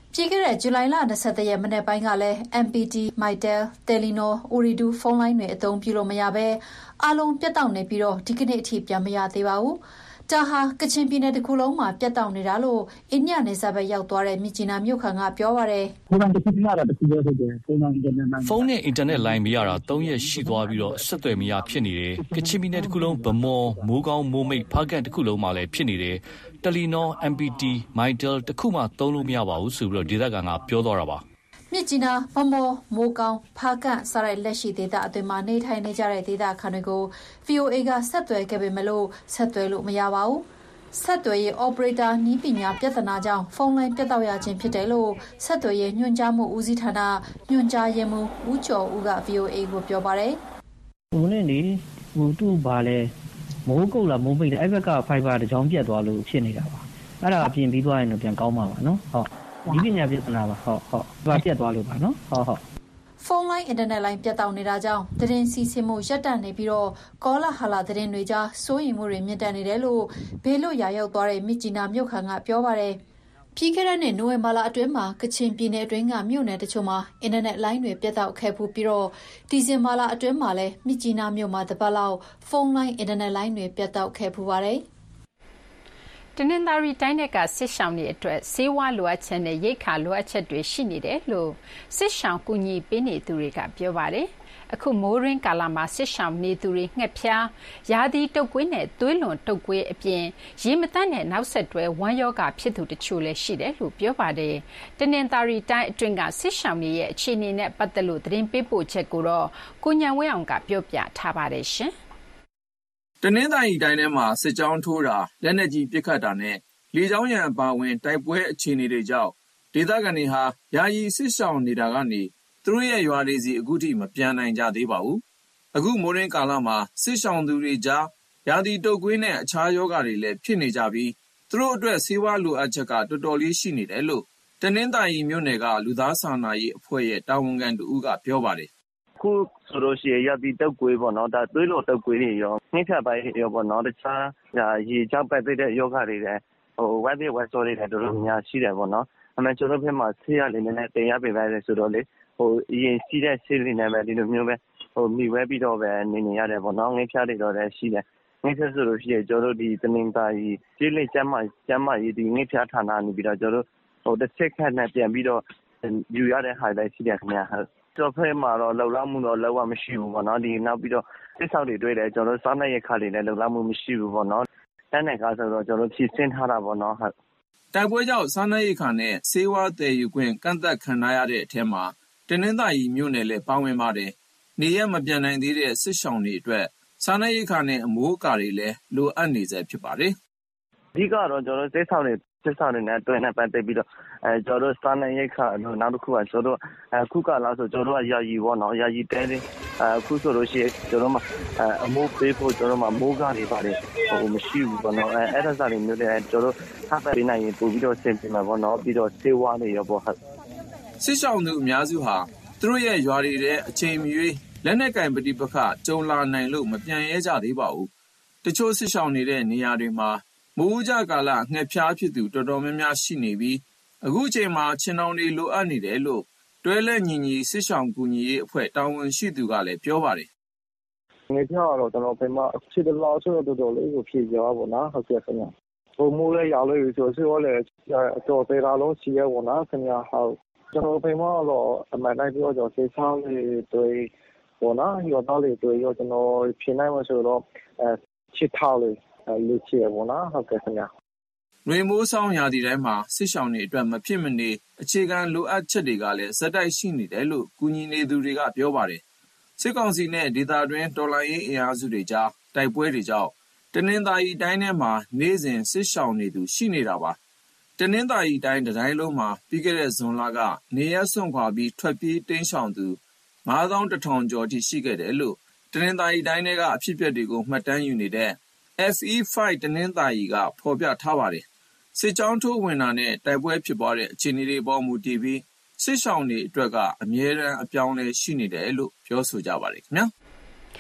ပြီးခဲ့တဲ့ဇူလိုင်လ၂၁ရက်မနေ့ပိုင်းကလည်း M P T, Mytel, Telenor, Ooredoo ဖုန်းလိုင်းတွေအသုံးပြုလို့မရဘဲအားလုံးပြတ်တောက်နေပြီးတော့ဒီကနေ့အထိပြန်မရသေးပါဘူး။ဒါဟာကချင်ပြည်နယ်တစ်ခုလုံးမှာပြတ်တောက်နေတာလို့အိန္ဒိယနယ်စပ်ဘက်ရောက်သွားတဲ့မြစ်ကြီးနားမြို့ခံကပြောပါတယ်။ဖုန်းတစ်ခုပြရတာတစ်ခုပဲဖြစ်တယ်။ဖုန်းနဲ့အင်တာနက်လိုင်းဖုန်းနဲ့အင်တာနက်လိုင်းမရတာသုံးရက်ရှိသွားပြီးတော့ဆက်သွယ်မရဖြစ်နေတယ်။ကချင်ပြည်နယ်တစ်ခုလုံးဗမော်မိုးကောင်းမိုးမိတ်ဖားကန့်တစ်ခုလုံးမှာလည်းဖြစ်နေတယ်။ Telenor, M P T, Mytel တခုမှသုံးလို့မရပါဘူးဆိုပြီးတော့ဒေသခံကပြောသွားတာပါမြစ်ကြီးနားဗမော်မိုးကောင်းဖားကန့်စတဲ့လက်ရှိဒေသအတွင်းမှာနေထိုင်နေကြတဲ့ဒေသခံတွေကို V O A ကဆက်သွယ်ခဲ့ပေမဲ့လို့ဆက်သွယ်လို့မရပါဘူးဆက်သွယ်ရေး operator နည်းပညာပြဿနာကြောင့်ဖုန်းလိုင်းပြတ်တောက်ရခြင်းဖြစ်တယ်လို့ဆက်သွယ်ရေးညွှန်ကြားမှုဦးစီးဌာနညွှန်ကြားရေးမှူးဦးကျော်ဦးက V O A ကိုပြောပါတယ်။ဟိုနေ့လေဟိုသူ့ဘာလဲမိုးကုတ်လာမိုးပိတ်တယ်အဲ့ဘက်က fiber တစ်ကြောင်းပြတ်သွားလို့ဖြစ်နေတာပါ။အဲ့ဒါအပြင်ပြီးသွားရင်တော့ပြန်ကောင်းမှာပါနော်။ဟုတ်ဒီပညာပြဿနာပါဟုတ်ဟုတ်ဘာပြတ်သွားလို့ပါနော်ဟုတ်ဟုတ်ဖုန်းလိုင်းအင်တာနက်လိုင်းပြတ်တောက်နေတာကြောင့်သတင်းစီးဆင်းမှုရပ်တန့်နေပြီးတော့ကောလာဟလာသတင်းတွေကြားစိုးရိမ်မှုတွေမြင့်တက်နေတယ်လို့ဘေးလွတ်ရာရောက်သွားတဲ့မြစ်ကြီးနားမြို့ခံကပြောပါတယ်ပြီးခဲ့တဲ့နှစ်နိုဝင်ဘာလအတွင်းမှာကချင်ပြည်နယ်အတွင်းကမြို့နယ်တချို့မှာအင်တာနက်လိုင်းတွေပြတ်တောက်ခဲ့ပြီးတော့ဒီဇင်ဘာလအတွင်းမှာလည်းမြစ်ကြီးနားမြို့မှာတပတ်လောက်ဖုန်းလိုင်းအင်တာနက်လိုင်းတွေပြတ်တောက်ခဲ့ပူပါတယ်တနင်္သာရီတိုင်းကစစ်ရှောင်းတွေအတွက်ဆေးဝါးလိုအပ်ချက်နဲ့ရိက္ခာလိုအပ်ချက်တွေရှိနေတယ်လို့စစ်ရှောင်းကူညီပေးနေသူတွေကပြောပါတယ်။အခုမိုးရင်းကာလမှာစစ်ရှောင်းနေသူတွေငှက်ဖျားရာသီတုပ်ကွေးနဲ့သွေးလွန်တုပ်ကွေးအပြင်ရေမတတ်တဲ့နောက်ဆက်တွဲဝမ်းရောဂါဖြစ်သူတချို့လည်းရှိတယ်လို့ပြောပါတယ်။တနင်္သာရီတိုင်းအတွင်းကစစ်ရှောင်းတွေရဲ့အခြေအနေနဲ့ပတ်သက်လို့သတင်းပေးပို့ချက်ကိုတော့ကိုညံဝဲအောင်ကပြောပြထားပါတယ်ရှင်။တနင်္သာရီတိုင်းထဲမှာစစ်ကြောင်းထိုးတာလက်နက်ကြီးပစ်ခတ်တာနဲ့လေကြောင်းရန်အပါအဝင်တိုက်ပွဲအခြေအနေတွေကြောင့်ဒေသခံတွေဟာယာယီစစ်ရှောင်နေတာကနေသူတို့ရဲ့ရွာတွေစီအခုထိမပြန်နိုင်ကြသေးပါဘူး။အခုမိုးရင်းကာလမှာစစ်ရှောင်သူတွေကြားရာသီတုပ်ကွေးနဲ့အခြားရောဂါတွေလည်းဖြစ်နေကြပြီးသူတို့အတွက်ဆေးဝါးလိုအပ်ချက်ကတော်တော်လေးရှိနေတယ်လို့တနင်္သာရီမြို့နယ်ကလူသားစာနာရေးအဖွဲ့ရဲ့တာဝန်ခံတူကပြောပါတယ်ခုဆိုလို့ရှိရင်ရပြီတုပ်ကွေးပေါ့နော်ဒါသွေးလွန်တုပ်ကွေးတွေရောနှိမ့်ဖြတ်ပိုင်းရောပေါ့နော်တခြားရေကြောက်ပတ်သိတဲ့ယောဂတွေလည်းဟိုဝက်ပြီးဝက်စောတွေလည်းတော်တော်များရှိတယ်ပေါ့နော်အမှန်ကျွန်တော်တို့ဘက်မှာဆေးရလေးနဲ့တင်ရပေးပါလေဆိုတော့လေဟိုအရင်ရှိတဲ့ဆေးလေးနဲ့ပဲဒီလိုမျိုးပဲဟိုမိဝဲပြီးတော့ပဲနေနေရတယ်ပေါ့နော်ငှက်ဖျားတွေတော့လည်းရှိတယ်ငှက်ဖျားဆိုလို့ရှိရင်ကျွန်တော်တို့ဒီတနင်္သာရီကျေးလက်ကျမ်းမကျမ်းမရေးဒီငှက်ဖျားဌာနနေပြီးတော့ကျွန်တော်တို့ဟိုတစ်ချက်ခန့်နဲ့ပြန်ပြီးတော့ယူရတဲ့ဟာလည်းရှိတယ်ခင်ဗျာကျွန်တော်ဖက်မှာတော့လုံလောက်မှုတော့လောက်ဝမရှိဘူးပေါ့နော်ဒီနောက်ပြီးတော့စစ်ဆောက်တွေတွေ့တယ်ကျွန်တော်စားနပ်ရိက္ခာတွေလည်းလုံလောက်မှုမရှိဘူးပေါ့နော်တန်းတဲ့ကားဆိုတော့ကျွန်တော်ဖြည့်ဆင်းထားတာပေါ့နော်ဟုတ်တိုက်ပွဲကြောင့်စားနပ်ရိက္ခာနဲ့ဆေးဝါးတည်ယူခွင့်ကန့်သတ်ခံရတဲ့အထက်မှာတနင်္သာရီမြို့နယ်လည်းပါဝင်ပါတယ်နေရမပြန်နိုင်သေးတဲ့စစ်ရှောင်တွေအတွက်စားနပ်ရိက္ခာနဲ့အမိုးအကာတွေလည်းလိုအပ်နေစေဖြစ်ပါတယ်အဓိကတော့ကျွန်တော်စစ်ဆောက်တွေစစ်ဆောက်တွေနဲ့တွဲနဲ့ပတ်သက်ပြီးတော့အဲကျွန်တော်စားနပ်ရိက္ခာတို့နောက်တစ်ခုကကျွန်တော်အခုကလာဆိုကျွန်တော်ကယာယီပေါ့နော်ယာယီတဲလေးအခုဆိုလို့ရှိရင်ကျွန်တော်မှအမိုးပေးဖို့ကျွန်တော်မှမိုးကားတွေပါတယ်ဟိုမရှိဘူးပေါ့နော်အဲအဲ့ဒါစားတွေမျိုးတွေကျွန်တော်ထားပေးနိုင်ရင်ပို့ပြီးတော့ဆင်ပြေမှာပေါ့နော်ပြီးတော့ဆေးဝါးတွေရောပေါ့ဟုတ်စစ်ရှောင်သူအများစုဟာသူတို့ရဲ့ရွာတွေထဲအချိန်မရွေးလက်နက်ကင်ပဋိပက္ခကြုံလာနိုင်လို့မပြန်ရဲကြသေးပါဘူးတချို့စစ်ရှောင်နေတဲ့နေရာတွေမှာမိုးကြကာလငှက်ဖျားဖြစ်သူတော်တော်များများရှိနေပြီးအခုချိန်မှာခြင်တောင်တွေလိုအပ်နေတယ်လို့တွဲလက်ညီညီစစ်ရှောင်ကူညီရေးအဖွဲ့တာဝန်ရှိသူကလည်းပြောပါတယ်ငှက်ဖျားတော့ကျွန်တော်ပြင်မှာဖြစ်တယ်လို့ဆိုတော့တော်တော်လေးကိုဖြေကြပါဘောနော်ဟုတ်ကဲ့ခင်ဗျာဘုံမိုးလေးရောက်လို့ဆိုဆိုလည်းတော်သေးတာလုံးရှိရပါတော့ခင်ဗျာဟုတ်ကျွန်တော်ပြင်မှာတော့အမှန်တိုင်းပြောကြစေချောင်းလေးတွေဘောနော်ရောတော့လေးတွေရောကျွန်တော်ပြင်နိုင်မှာဆိုတော့အဲချစ်ထားလေးလူချေဘောနော်ဟုတ်ကဲ့ခင်ဗျာနှွေမိုးဆောင်ရာသီတိုင်းမှာစစ်ရှောင်တွေအတွက်မဖြစ်မနေအခြေခံလိုအပ်ချက်တွေကလည်းဇက်တိုက်ရှိနေတယ်လို့ကူညီနေသူတွေကပြောပါတယ်စစ်ကောင်စီနဲ့ဒေသတွင်းတော်လှန်ရေးအင်အားစုတွေကြားတိုက်ပွဲတွေကြောင့်တနင်္သာရီတိုင်းထဲမှာနေ့စဉ်စစ်ရှောင်နေသူရှိနေတာပါတနင်္သာရီတိုင်းတိုင်းလုံးမှာပြီးခဲ့တဲ့ဇွန်လကနေရက်စွန့်ခွာပြီးထွက်ပြေးတိမ်းရှောင်သူငါးသောင်းတစ်ထောင်ကျော်ထိရှိခဲ့တယ်လို့တနင်္သာရီတိုင်းထဲကအဖြစ်အပျက်တွေကိုမှတ်တမ်းယူနေတဲ့ F E ၅ တနင်္သာရီကဖော်ပြထားပါတယ်စစ်ကြောင်းထိုးဝင်တာနဲ့တိုက်ပွဲဖြစ်ပွားတဲ့အခြေအနေတွေပေါ်မူတည်ပြီးစစ်ရှောင်တွေအတွက်ကအမြဲတမ်းအပြောင်းလဲရှိနေတယ်လို့ပြောဆိုကြပါတယ်ခင်ဗျာ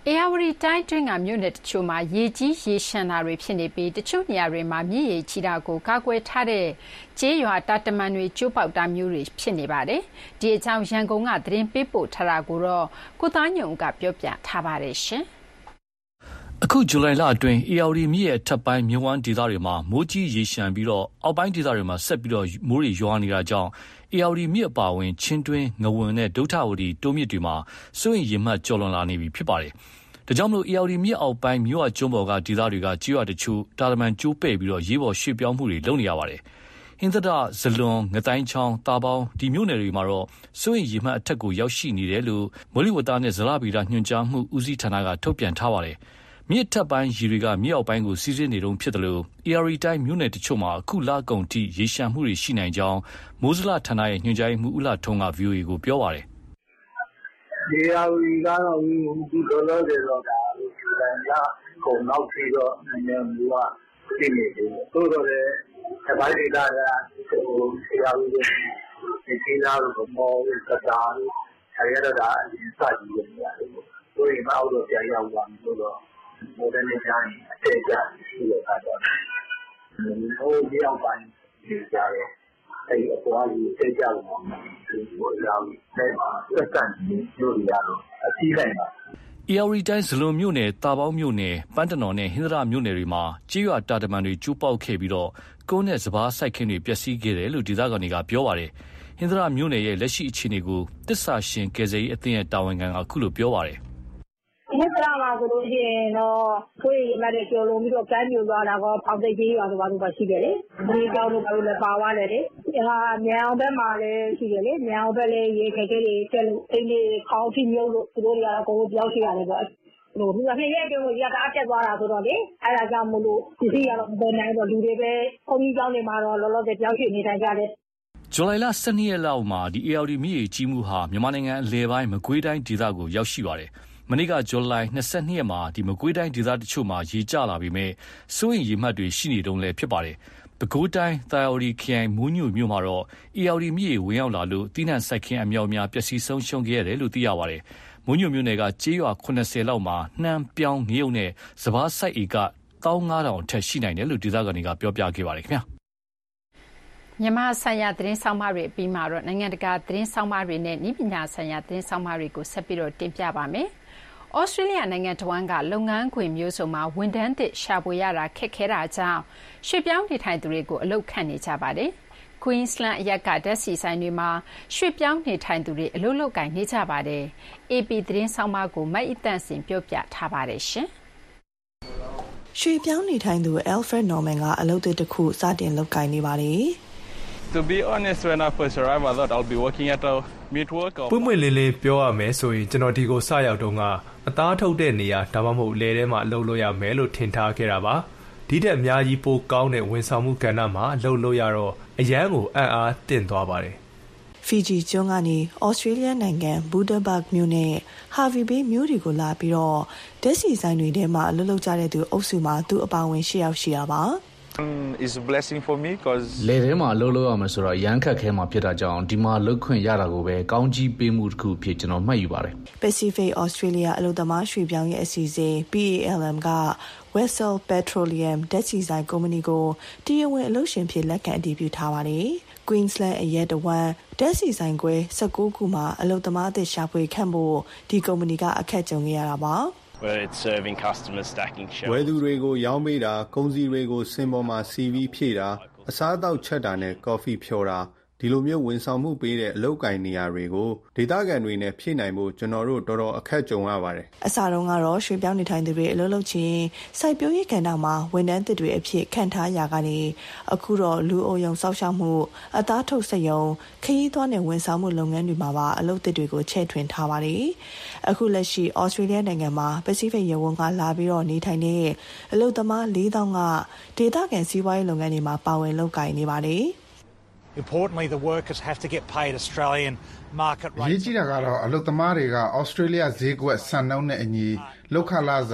အေယာဝတီတိုင်းတွင်းကမြို့နယ်တချို့မှာရေကြီးရေရှမ်းတာတွေဖြစ်နေပြီးတချို့နေရာတွေမှာမြစ်ရေကြီးတာကိုကာကွယ်ထားတဲ့ကျေးရွာတာတမန်တွေကျိုးပေါက်တာမျိုးတွေဖြစ်နေပါတယ်။ဒီအကြောင်းရန်ကုန်ကသတင်းပေးပို့ထားတာကိုတော့ကိုသားညုံကပြောပြထားပါတယ်ရှင်။အခုဇူလိုင်လအတွင်းအေယာဝတီမြစ်ရဲ့ထပ်ပိုင်းမြဝန်းဒေသတွေမှာမိုးကြီးရေရှမ်းပြီးတော့အောက်ပိုင်းဒေသတွေမှာဆက်ပြီးတော့မိုးတွေရွာနေတာကြောင့်အေယာဝတီမြစ်အပါအဝင်ချင်းတွင်းငဝွန်နဲ့ဒုဋ္ဌဝတီတိုးမြစ်တွေမှာစိုးရင်ရေမှတ်ကျော်လွန်လာနေပြီဖြစ်ပါတယ်။ဒါကြောင့်မလို့အေယာဝတီမြစ်အောက်ပိုင်းမြို့ဝကျွန်းပေါ်ကဒေသတွေကကြေးရွာတချို့တာတမန်ကျိုးပဲ့ပြီးတော့ရေးပေါ်ရွှေ့ပြောင်းမှုတွေလုပ်နေရပါတယ်။ဟင်းသဒဇလွန်ငတိုင်းချောင်းတာပေါင်းဒီမြို့နယ်တွေမှာတော့စိုးရင်ရေမှတ်အထက်ကိုရောက်ရှိနေတယ်လို့မိုးလေဝသနဲ့ဇလဗေဒညွှန်ကြားမှုဦးစီးဌာနကထုတ်ပြန်ထားပါတယ်။မြစ်ထပ်ပိုင်းရေတွေကမြစ်အောက်ပိုင်းကိုစီးဆင်းနေတုန်းဖြစ်တယ်လို့အေယာဝတီတိုင်းမြို့နယ်တချို့မှာအခုလကုန်ထိရေရှမ်းမှုတွေရှိနိုင်ကြောင်းမိုးဇလဌာနရဲ့ညွှန်ကြားမှုဦးလာထုံးက ဗွီအိုအေကိုပြောပါတယ်။ဒီဟာကြီးကတော့ဒီလိုလိုတွေတော့ဒါလာကုန်နောက်ပြီးတော့နည်းနည်းမျိုးကသိနေတယ်။သို့တော်လည်းဒီပိုင်းဒေတာကဟိုဆရာကြီးတွေဒီကိလာလို့မောကတာအဲဒီတော့ဒါအရင်စကြည့်နေရတယ်။ဆိုရင်မအောင်တော့ပြန်ရောက်သွားပြီလို့တော့မိုးတဲ့နေတိုင်းအသေးချာရှိရတာတော့ဟိုဒီအောင်ပိုင်းဒီကြရဲအဲဒီအပေါ်ကြီးအသေးချာလို့ဒီလိုရောက်နေမှာစက်ကန်လို့ရတော့အစီးလိုက်ပါအေယာဝတီတိုင်းဇလွန်မြို့နယ်တာပေါင်းမြို့နယ်ပန်းတနော်နဲ့ဟင်္သာရမြို့နယ်တွေမှာကြေးရွာတာတမန်တွေကျိုးပေါက်ခဲ့ပြီးတော့ကုန်းနဲ့စပားစိုက်ခင်းတွေပျက်စီးခဲ့တယ်လို့ဒေသခံတွေကပြောပါတယ်။ဟင်္သာရမြို့နယ်ရဲ့လက်ရှိအခြေအနေကိုတစ္ဆာရှင်ကယ်ဆယ်ရေးအသင်းရဲ့တာဝန်ခံကအခုလိုပြောပါတယ်။ဟင်္သာရမှာဆိုလို့ရှိရင်တော့ခွေးရတဲ့ကျော်လုံးပြီးတော့ကမ်းပြိုသွားတာကဖောင်သိတ်ကြီးရွာဆိုပါလို့ပါရှိတယ်လေ။ဒီကြောင်တို့ဘာလို့လဲပါသွားတယ်လေ။ဟာမြေအောင်ဘက်မှာလည်းရှိတယ်လေ။မြေအောင်ဘက်လည်းရေခဲခဲတွေတက်လို့အင်းတွေခေါင်းထိမြုပ်လို့သူတို့တွေကတော့ကိုယ်ပြောင်းရှိရတယ်ပေါ့။ဟိုဒီကနေ့ရဲ့တုန်းကရတာအတက်သွားတာဆိုတော့လေအဲဒါကြောင့်မလို့ဒီစီကတော့ဘယ်နိုင်တော့လူတွေပဲဘုံကြီးကျောင်းတွေမှာတော့လောလောဆယ်ပြောင်းရွှေ့နေထိုင်ကြတယ်ဇူလိုင်လဆယ်နှစ်ရက်လောက်မှာဒီအေယာဝတီမြစ်ရေကြီးမှုဟာမြန်မာနိုင်ငံအလယ်ပိုင်းမကွေးတိုင်းဒေသကိုရောက်ရှိပါတယ်မနေ့ကဇူလိုင်၂၂ရက်မှာဒီမကွေးတိုင်းဒေသတချို့မှာရေကျလာပြီးမဲ့စိုးရင်ရေမှတ်တွေရှိနေတုန်းလည်းဖြစ်ပါတယ်ပဲခူးတိုင်းသာယာဝတီခရိုင်မူးညိုမြို့မှာတော့အေယာဝတီမြစ်ရေဝင်ရောက်လာလို့တိနှံစိုက်ခင်းအမြောက်များပျက်စီးဆုံးရှုံးခဲ့ရတယ်လို့သိရပါတယ်မူးညိုမြို့နယ်ကကြေးရွာခုနှစ်ဆယ်လောက်မှာနှမ်းပြောင်းငရုတ်နဲ့စပားစိုက်ဧက၁၅၀၀၀အထက်ရှိနိုင်တယ်လို့ဒေသခံတွေကပြောပြခဲ့ပါတယ်ခင်ဗျာမြန်မာဆိုင်ရာသတင်းဆောင်မတွေပြီးမှတော့နိုင်ငံတကာသတင်းဆောင်မတွေနဲ့ဤပညာဆိုင်ရာသတင်းဆောင်မတွေကိုဆက်ပြီးတော့တင်ပြပါမယ်။ဩစတြေးလျနိုင်ငံတဝန်းကလုပ်ငန်းခွင်မျိုးစုံမှာဝန်ထမ်းသစ်ရှာဖွေရတာခက်ခဲတာကြောင့်ရွှေ့ပြောင်းနေထိုင်သူတွေကိုအလုပ်ခန့်နေကြပါတယ်။ Queensland အရက်ကဓာတ်ဆီဆိုင်တွေမှာရွှေ့ပြောင်းနေထိုင်သူတွေအလုပ်လုပ်ကိုင်နေကြပါတယ်။အေပီ သတင်းဆောင်မကိုမတ်အီတန့်စင်ပြောပြထားပါတယ်ရှင်။ရွှေ့ပြောင်းနေထိုင်သူ Alfred Norman ကအလုပ်တစ်ခုစတင်လုပ်ကိုင်နေပါတယ်။ To be honest, when I first arrived, I thought I'll be working at a meat worker. ပွင့်ပွင့်လင်းလင်းပြောရမယ်ဆိုရင်ကျွန်တော်ဒီကိုစရောက်တော့ကအသားထုတ်တဲ့နေရာဒါမှမဟုတ်လေထဲမှာအလုပ်လုပ်ရမယ်လို့ထင်ထားခဲ့တာပါ။ဒီတက်အများကြီးပိုကောင်းတဲ့ဝန်ဆောင်မှုကဏ္ဍမှာအလုပ်လုပ်ရတော့အရန်ကိုအံ့အားသင့်သွားပါတယ်။ Fiji ကျွန်းကနေ Australia နိုင်ငံ Bundaberg မြို့နဲ့ Hervey Bay မြို့တွေကိုလာပြီးတော့ဓာတ်ဆီဆိုင်တွေထဲမှာအလုပ်လုပ်ကြတဲ့သူအုပ်စုမှာသူအပါဝင်၈ယောက်ရှိတာပါ။ is a blessing for me because လေထဲမှာအလုပ်လုပ်ရမယ်ဆိုတော့ရန်ခက်ခဲမှာဖြစ်တာကြောင့်ဒီမှာလုပ်ခွင့်ရတာကိုပဲကောင်းကြီးပေးမှုတစ်ခုဖြစ်ကျွန်တော်မှတ်ယူပါတယ် Pacific Australia အလုပ်သမားရွှေ့ပြောင်းရဲ့အစီအစဉ် P A L M က Wessel Petroleum ဓာတ်ဆီဆိုင်ကုမ္ပဏီကိုတရားဝင်အလုပ်ရှင်ဖြစ်လက်ခံအတည်ပြုထားပါတယ်။ Queensland အရက်တဝမ်းဓာတ်ဆီဆိုင်ခွဲ၁၉ခုမှာအလုပ်သမားအသစ်ရှာဖွေခန့်ဖို့ဒီကုမ္ပဏီကအခက်ကြုံခဲ့ရတာပါ where it's serving customers stacking shelves ဝယ်သူတွေကိုရောင်းပေးတာကုန်စည်တွေကိုစင်ပေါ်မှာ C V ဖြည့်တာအစားအသောက်ချက်တာနဲ့ကော်ဖီဖြော်တာဒီလိုမျိုးဝန်ဆောင်မှုပေးတဲ့အလုပ်ကိုင်နေရာတွေကိုဒေသခံတွေနဲ့ဖြည့်နိုင်ဖို့ကျွန်တော်တို့တော်တော်အခက်ကြုံရပါတယ်အစတုန်းကတော့ရွှေပြောင်းနေထိုင်သူတွေအလုပ်လုပ်ချင်းစိုက်ပျိုးရေးကဏ္ဍမှာဝန်ထမ်းသစ်တွေအဖြစ်ခန့်ထားရာကနေအခုတော့လူအုံယုံစောက်ရှောက်မှုအသားထုတ်စက်ရုံခရီးသွားနဲ့ဝန်ဆောင်မှုလုပ်ငန်းတွေမှာပါအလုပ်သစ်တွေကိုချဲ့ထွင်ထားပါတယ်အခုလက်ရှိဩစတြေးလျနိုင်ငံမှာ Pacific ရေဝန်ကလာပြီးတော့နေထိုင်တဲ့အလုပ်သမား၄သောင်းကဒေသခံစီးပွားရေးလုပ်ငန်းတွေမှာပါဝင်လုပ်ကိုင်နေပါတယ် Importantly, the workers have to get paid Australian market rates. ရေးကြည့်တာကတော့အလုပ်သမားတွေက Australia ဈေးကွက်စံနှုန်းနဲ့အညီလောက်ခလာစာ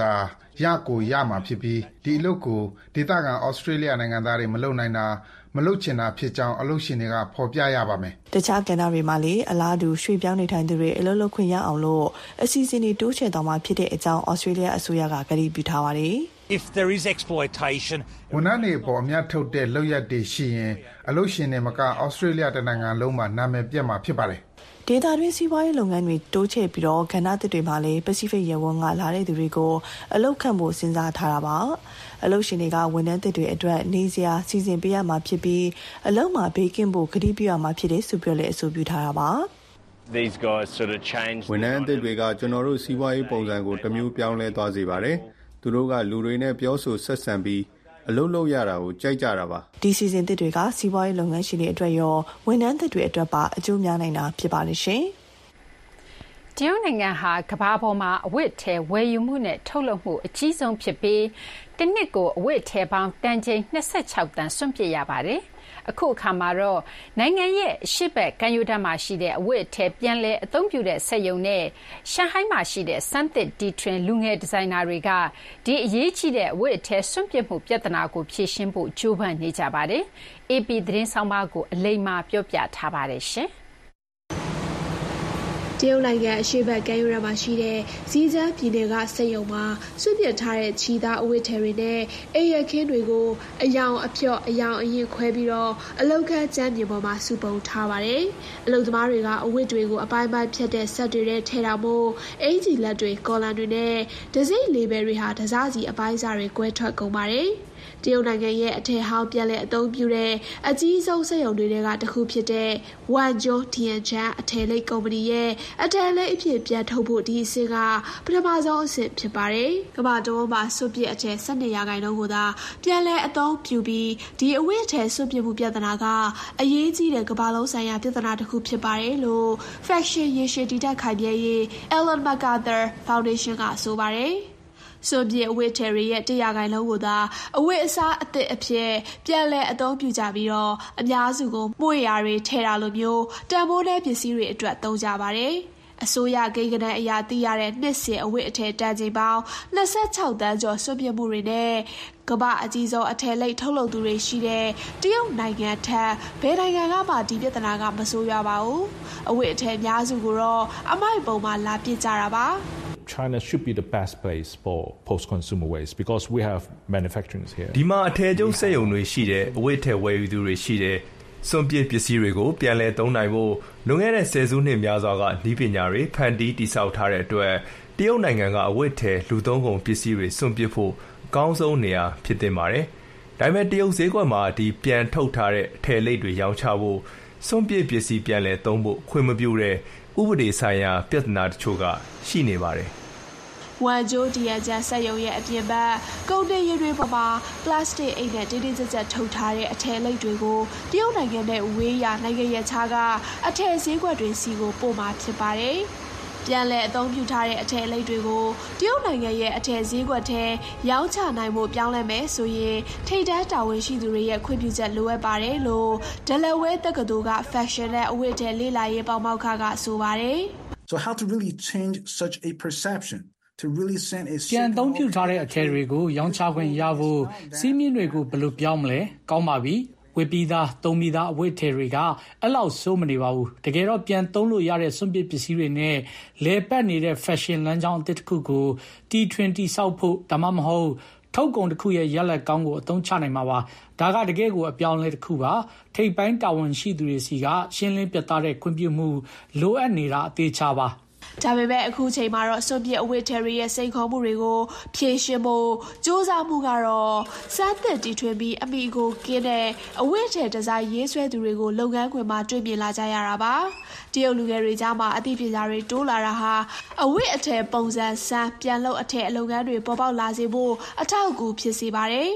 ရကိုရမှာဖြစ်ပြီးဒီအလုပ်ကိုဒေသခံဩစတြေးလျနိုင်ငံသားတွေမလုပ်နိုင်တာမလုပ်ချင်တာဖြစ်ကြောင်းအလုပ်ရှင်တွေကဖော်ပြရပါမယ်တခြားကဏ္ဍတွေမှာလည်းအလားတူရွှေ့ပြောင်းနေထိုင်သူတွေအလုပ်လုပ်ခွင့်ရအောင်လို့အစီအစဉ်တွေတိုးချဲ့သွားမှာဖြစ်တဲ့အကြောင်းဩစတြေးလျအစိုးရကကြေညာပြုထားပါတယ် If there is exploitation ဝန်ထမ်းတွေပေါ်အများထုတ်တဲ့လုပ်ရက်တွေရှိရင်အလုပ်ရှင်တွေမကဩစတြေးလျတနိုင်ငံလုံးမှာနာမည်ပြတ်မှာဖြစ်ပါတယ်ဒေတာတွင်းစီးပွားရေးလုပ်ငန်းတွေတိုးချဲ့ပြီးတော့ကဏ္ဍသစ်တွေမှာလည်း Pacific ရေဝန်ကလာတဲ့သူတွေကိုအလုပ်ခန့်ဖို့စဉ်းစားထားတာပါအလုပ်ရှင်တွေကဝန်ထမ်းသစ်တွေအတွက်နေစရာစီစဉ်ပေးရမှာဖြစ်ပြီးအလုပ်မှာဘေးကင်းဖို့ကတိပြုရမှာဖြစ်တယ်ဆိုပြီးလည်းအဆိုပြုထားတာပါ These guys sort of change ဝန်ထမ်းသစ်တွေကကျွန်တော်တို့စီးပွားရေးပုံစံကိုတစ်မျိုးပြောင်းလဲသွားစေပါတယ်သူတို့ကလူတွေနဲ့ပြောဆိုဆက်ဆံပြီးအလုပ်လုပ်ရတာကိုကြိုက်ကြတာပါဒီစီစဉ်သစ်တွေကစီးပွားရေးလုပ်ငန်းရှင်တွေအတွက်ရောဝန်ထမ်းသစ်တွေအတွက်ပါအကျိုးများနိုင်တာဖြစ်ပါလိမ့်ရှင်တရုတ်နိုင်ငံဟာကမ္ဘာပေါ်မှာအဝတ်ထဲဝယ်ယူမှုနဲ့ထုတ်လုပ်မှုအကြီးဆုံးဖြစ်ပြီးတစ်နှစ်ကိုအဝတ်ထဲပေါင်းတန်ချိန်နှစ်ဆယ့်ခြောက်တန်စွန့်ပစ်ရပါတယ်အခုအခါမှာတော့နိုင်ငံရဲ့ရှေ့ဘက်ကမ်းရိုးတန်းမှာရှိတဲ့အဝတ်ထဲပြန်လဲအသုံးပြုတဲ့စက်ရုံနဲ့ရှန်ဟိုင်းမှာရှိတဲ့စမ်းသစ်တီထွင်လူငယ်ဒီဇိုင်နာတွေကဒီအရေးကြီးတဲ့အဝတ်ထဲစွန့်ပစ်မှုပြဿနာကိုဖြေရှင်းဖို့ကြိုးပမ်းနေကြပါတယ်။အေပီ သတင်းဆောင်ပါကိုအလိမ္မာပြောပြထားပါတယ်ရှင်။တရုတ်နိုင်ငံအရှေ့ဘက်ကမ်းရိုးတန်းမှာရှိတဲ့ဇီးကျန်းပြည်နယ်ကစက်ရုံမှာစွန့်ပစ်ထားတဲ့ချီသားအဝတ်ထည်တွေနဲ့အိမ်ရခင်းတွေကိုအယောင်အဖြော့အယောင်အရင်ခွဲပြီးတော့အလုတ်ခန့်ကျန်းမြေပေါ်မှာစုပုံထားပါတယ်။အလုတ်သမားတွေကအဝတ်တွေကိုအပိုင်းပိုင်းဖြတ်တဲ့ဆက်တွေနဲ့ထည့်တာမို့အင်ဂျီလက်တွေကော်လန်တွေနဲ့ဒစိမ့်လေဘယ်တွေဟာတစားစီအပိုင်းစားတွေကွဲထွက်ကုန်ပါတယ်။တရုတ်နိုင်ငံရဲ့အထည်ဟောင်းပြန်လည်အသုံးပြုတဲ့အကြီးဆုံးစက်ရုံတွေကတစ်ခုဖြစ်တဲ့ဝမ်ကျိုးတီယန်ချန်အထည်လိပ်ကုမ္ပဏီရဲ့အထည်လိပ်အဖြစ်ပြန်ထုတ်ဖို့ဒီအဆင့်ကပထမဆုံးအဆင့်ဖြစ်ပါတယ်။ကမ္ဘာတဝန်းမှာစွန့်ပစ်အထည်၁၂ရာခိုင်နှုန်းကိုသာပြန်လည်အသုံးပြုပြီးဒီအဝတ်အထည်စွန့်ပစ်မှုပြဿနာကအရေးကြီးတဲ့ကမ္ဘာလုံးဆိုင်ရာပြဿနာတစ်ခုဖြစ်ပါတယ်လို့ Fashion ရေရှည်တည်တံ့ခိုင်မြဲရေး Ellen MacArthur Foundation ကဆိုပါတယ်။စွန့်ပစ်အဝတ်ထည်တွေရဲ့တစ်ရာခိုင်နှုန်းကိုသာအဝတ်အစားအသစ်အဖြစ်ပြန်လည်အသုံးပြုကြပြီးတော့အများစုကိုမွေရာတွေထည့်တာလိုမျိုးတန်ဖိုးတဲ့ပစ္စည်းတွေအတွက်သုံးကြပါတယ်။အစိုးရကိန်းဂဏန်းအရာသိရတဲ့နှစ်စဉ်အဝတ်အထည်တန်ချိန်ပေါင်း၂၆တန်းကျော်စွန့်ပစ်မှုတွေနဲ့ကမ္ဘာအကြီးဆုံးအထည်လိပ်ထုတ်လုပ်သူတွေရှိတဲ့တရုတ်နိုင်ငံထက်ဘယ်နိုင်ငံကမှဒီပြဿနာကမဆိုးရွားပါဘူး။အဝတ်အထည်အများစုကိုတော့အမိုက်ပုံမှာလာပစ်ကြတာပါ။ China should be the best place for post-consumer waste because we have manufacturing here. ဒီမှာအထည်ချုပ်စက်ရုံတွေရှိတယ်အဝတ်ထည်ဝယ်ယူသူတွေရှိတယ်စွန့်ပစ်ပစ္စည်းတွေကိုပြန်လည်သုံးနိုင်ဖို့လွန်ခဲ့တဲ့ဆယ်စုနှစ်များစွာကနည်းပညာတွေဖန်တီးတည်ဆောက်ထားတဲ့အတွက်တရုတ်နိုင်ငံကအဝတ်ထည်လူသုံးကုန်ပစ္စည်းတွေစွန့်ပစ်ဖို့အကောင်းဆုံးနေရာဖြစ်တင်ပါတယ်။ဒါပေမဲ့တရုတ်ဈေးကွက်မှာဒီပြန်ထုတ်ထားတဲ့အထည်လိပ်တွေရောင်းချဖို့စွန့်ပစ်ပစ္စည်းပြန်လည်သုံးဖို့ခွင့်မပြုတဲ့ဥပဒေဆိုင်ရာပြဿနာတချို့ကရှိနေပါတယ်။ဝမ်ကျိုးတီယန်ချန်ဆက်ရုံရဲ့အပြင်ဘက်ကုန်တင်ရည်တွေပေါ်မှာပလတ်စတစ်အိတ်နဲ့တင်းတင်းကြပ်ကြပ်ထုတ်ထားတဲ့အထည်လိပ်တွေကိုတရုတ်နိုင်ငံနဲ့ဝေးရာနိုင်ငံရဲ့ခြားကအထည်ဈေးကွက်တွေစီကိုပို့မှာဖြစ်ပါတယ်။ပြန်လည်အသုံးပြုထားတဲ့အထည်လိပ်တွေကိုတရုတ်နိုင်ငံရဲ့အထည်ဈေးကွက်ထဲရောင်းချနိုင်ဖို့ပြောင်းလဲမယ်ဆိုရင်ထိပ်တန်းတာဝန်ရှိသူတွေရဲ့ခွင့်ပြုချက်လိုအပ်ပါတယ်လို့ Delaware တက္ကသိုလ်က Fashion နဲ့အဝတ်အထည်လေ့လာရေးပေါင်းမောက္ခကဆိုပါတယ်။ So how to really change such a perception to really send a ပြန်အသုံးပြုထားတဲ့အထည်တွေကိုရောင်းချခွင့်ရဖို့စီးမြင့်တွေကိုဘယ်လိုပြောင်းမလဲကောင်းပါပြီဝေပြီးသားသုံးပြီးသားအဝတ်ထည်တွေကအဲ့လောက်စိုးမနေပါဘူးတကယ်တော့ပြန်သုံးလို့ရတဲ့စွန့်ပစ်ပစ္စည်းတွေနဲ့လဲပတ်နေတဲ့ fashion လမ်းကြောင်းအသစ်တစ်ခုကို တီထွင်တီဆောက်ဖို့ဒါမှမဟုတ်ထုတ်ကုန်တစ်ခုရဲ့ရက်လက်ကောင်းကိုအသုံးချနိုင်မှာပါဒါကတကယ်ကိုအပြောင်းလဲတစ်ခုပါထိပ်ပိုင်းတာဝန်ရှိသူတွေစီကရှင်းလင်းပြသတဲ့ခွင့်ပြုမှုလိုအပ်နေတာအသေးချပါဒါပေမဲ့အခုချိန်မှာတော့စွန့်ပစ်အဝတ်ထည်တွေရဲ့စိန်ခေါ်မှုတွေကိုဖြေရှင်းဖို့စ조사မှုကတော့စမ်းသစ်တီထွင်ပြီးအမိကိုကင်းတဲ့အဝတ်ထည်ဒီဇိုင်းရေးဆွဲသူတွေကိုလုပ်ငန်းခွင်မှာတွေ့မြင်လာကြရတာပါတရုတ်လူငယ်တွေကြားမှာအသိပညာတွေတိုးလာတာဟာအဝတ်အထည်ပုံစံစမ်းပြန်လုပ်အထည်အလုပ်ငန်းတွေပေါ်ပေါက်လာစေဖို့အထောက်အကူဖြစ်စေပါတယ်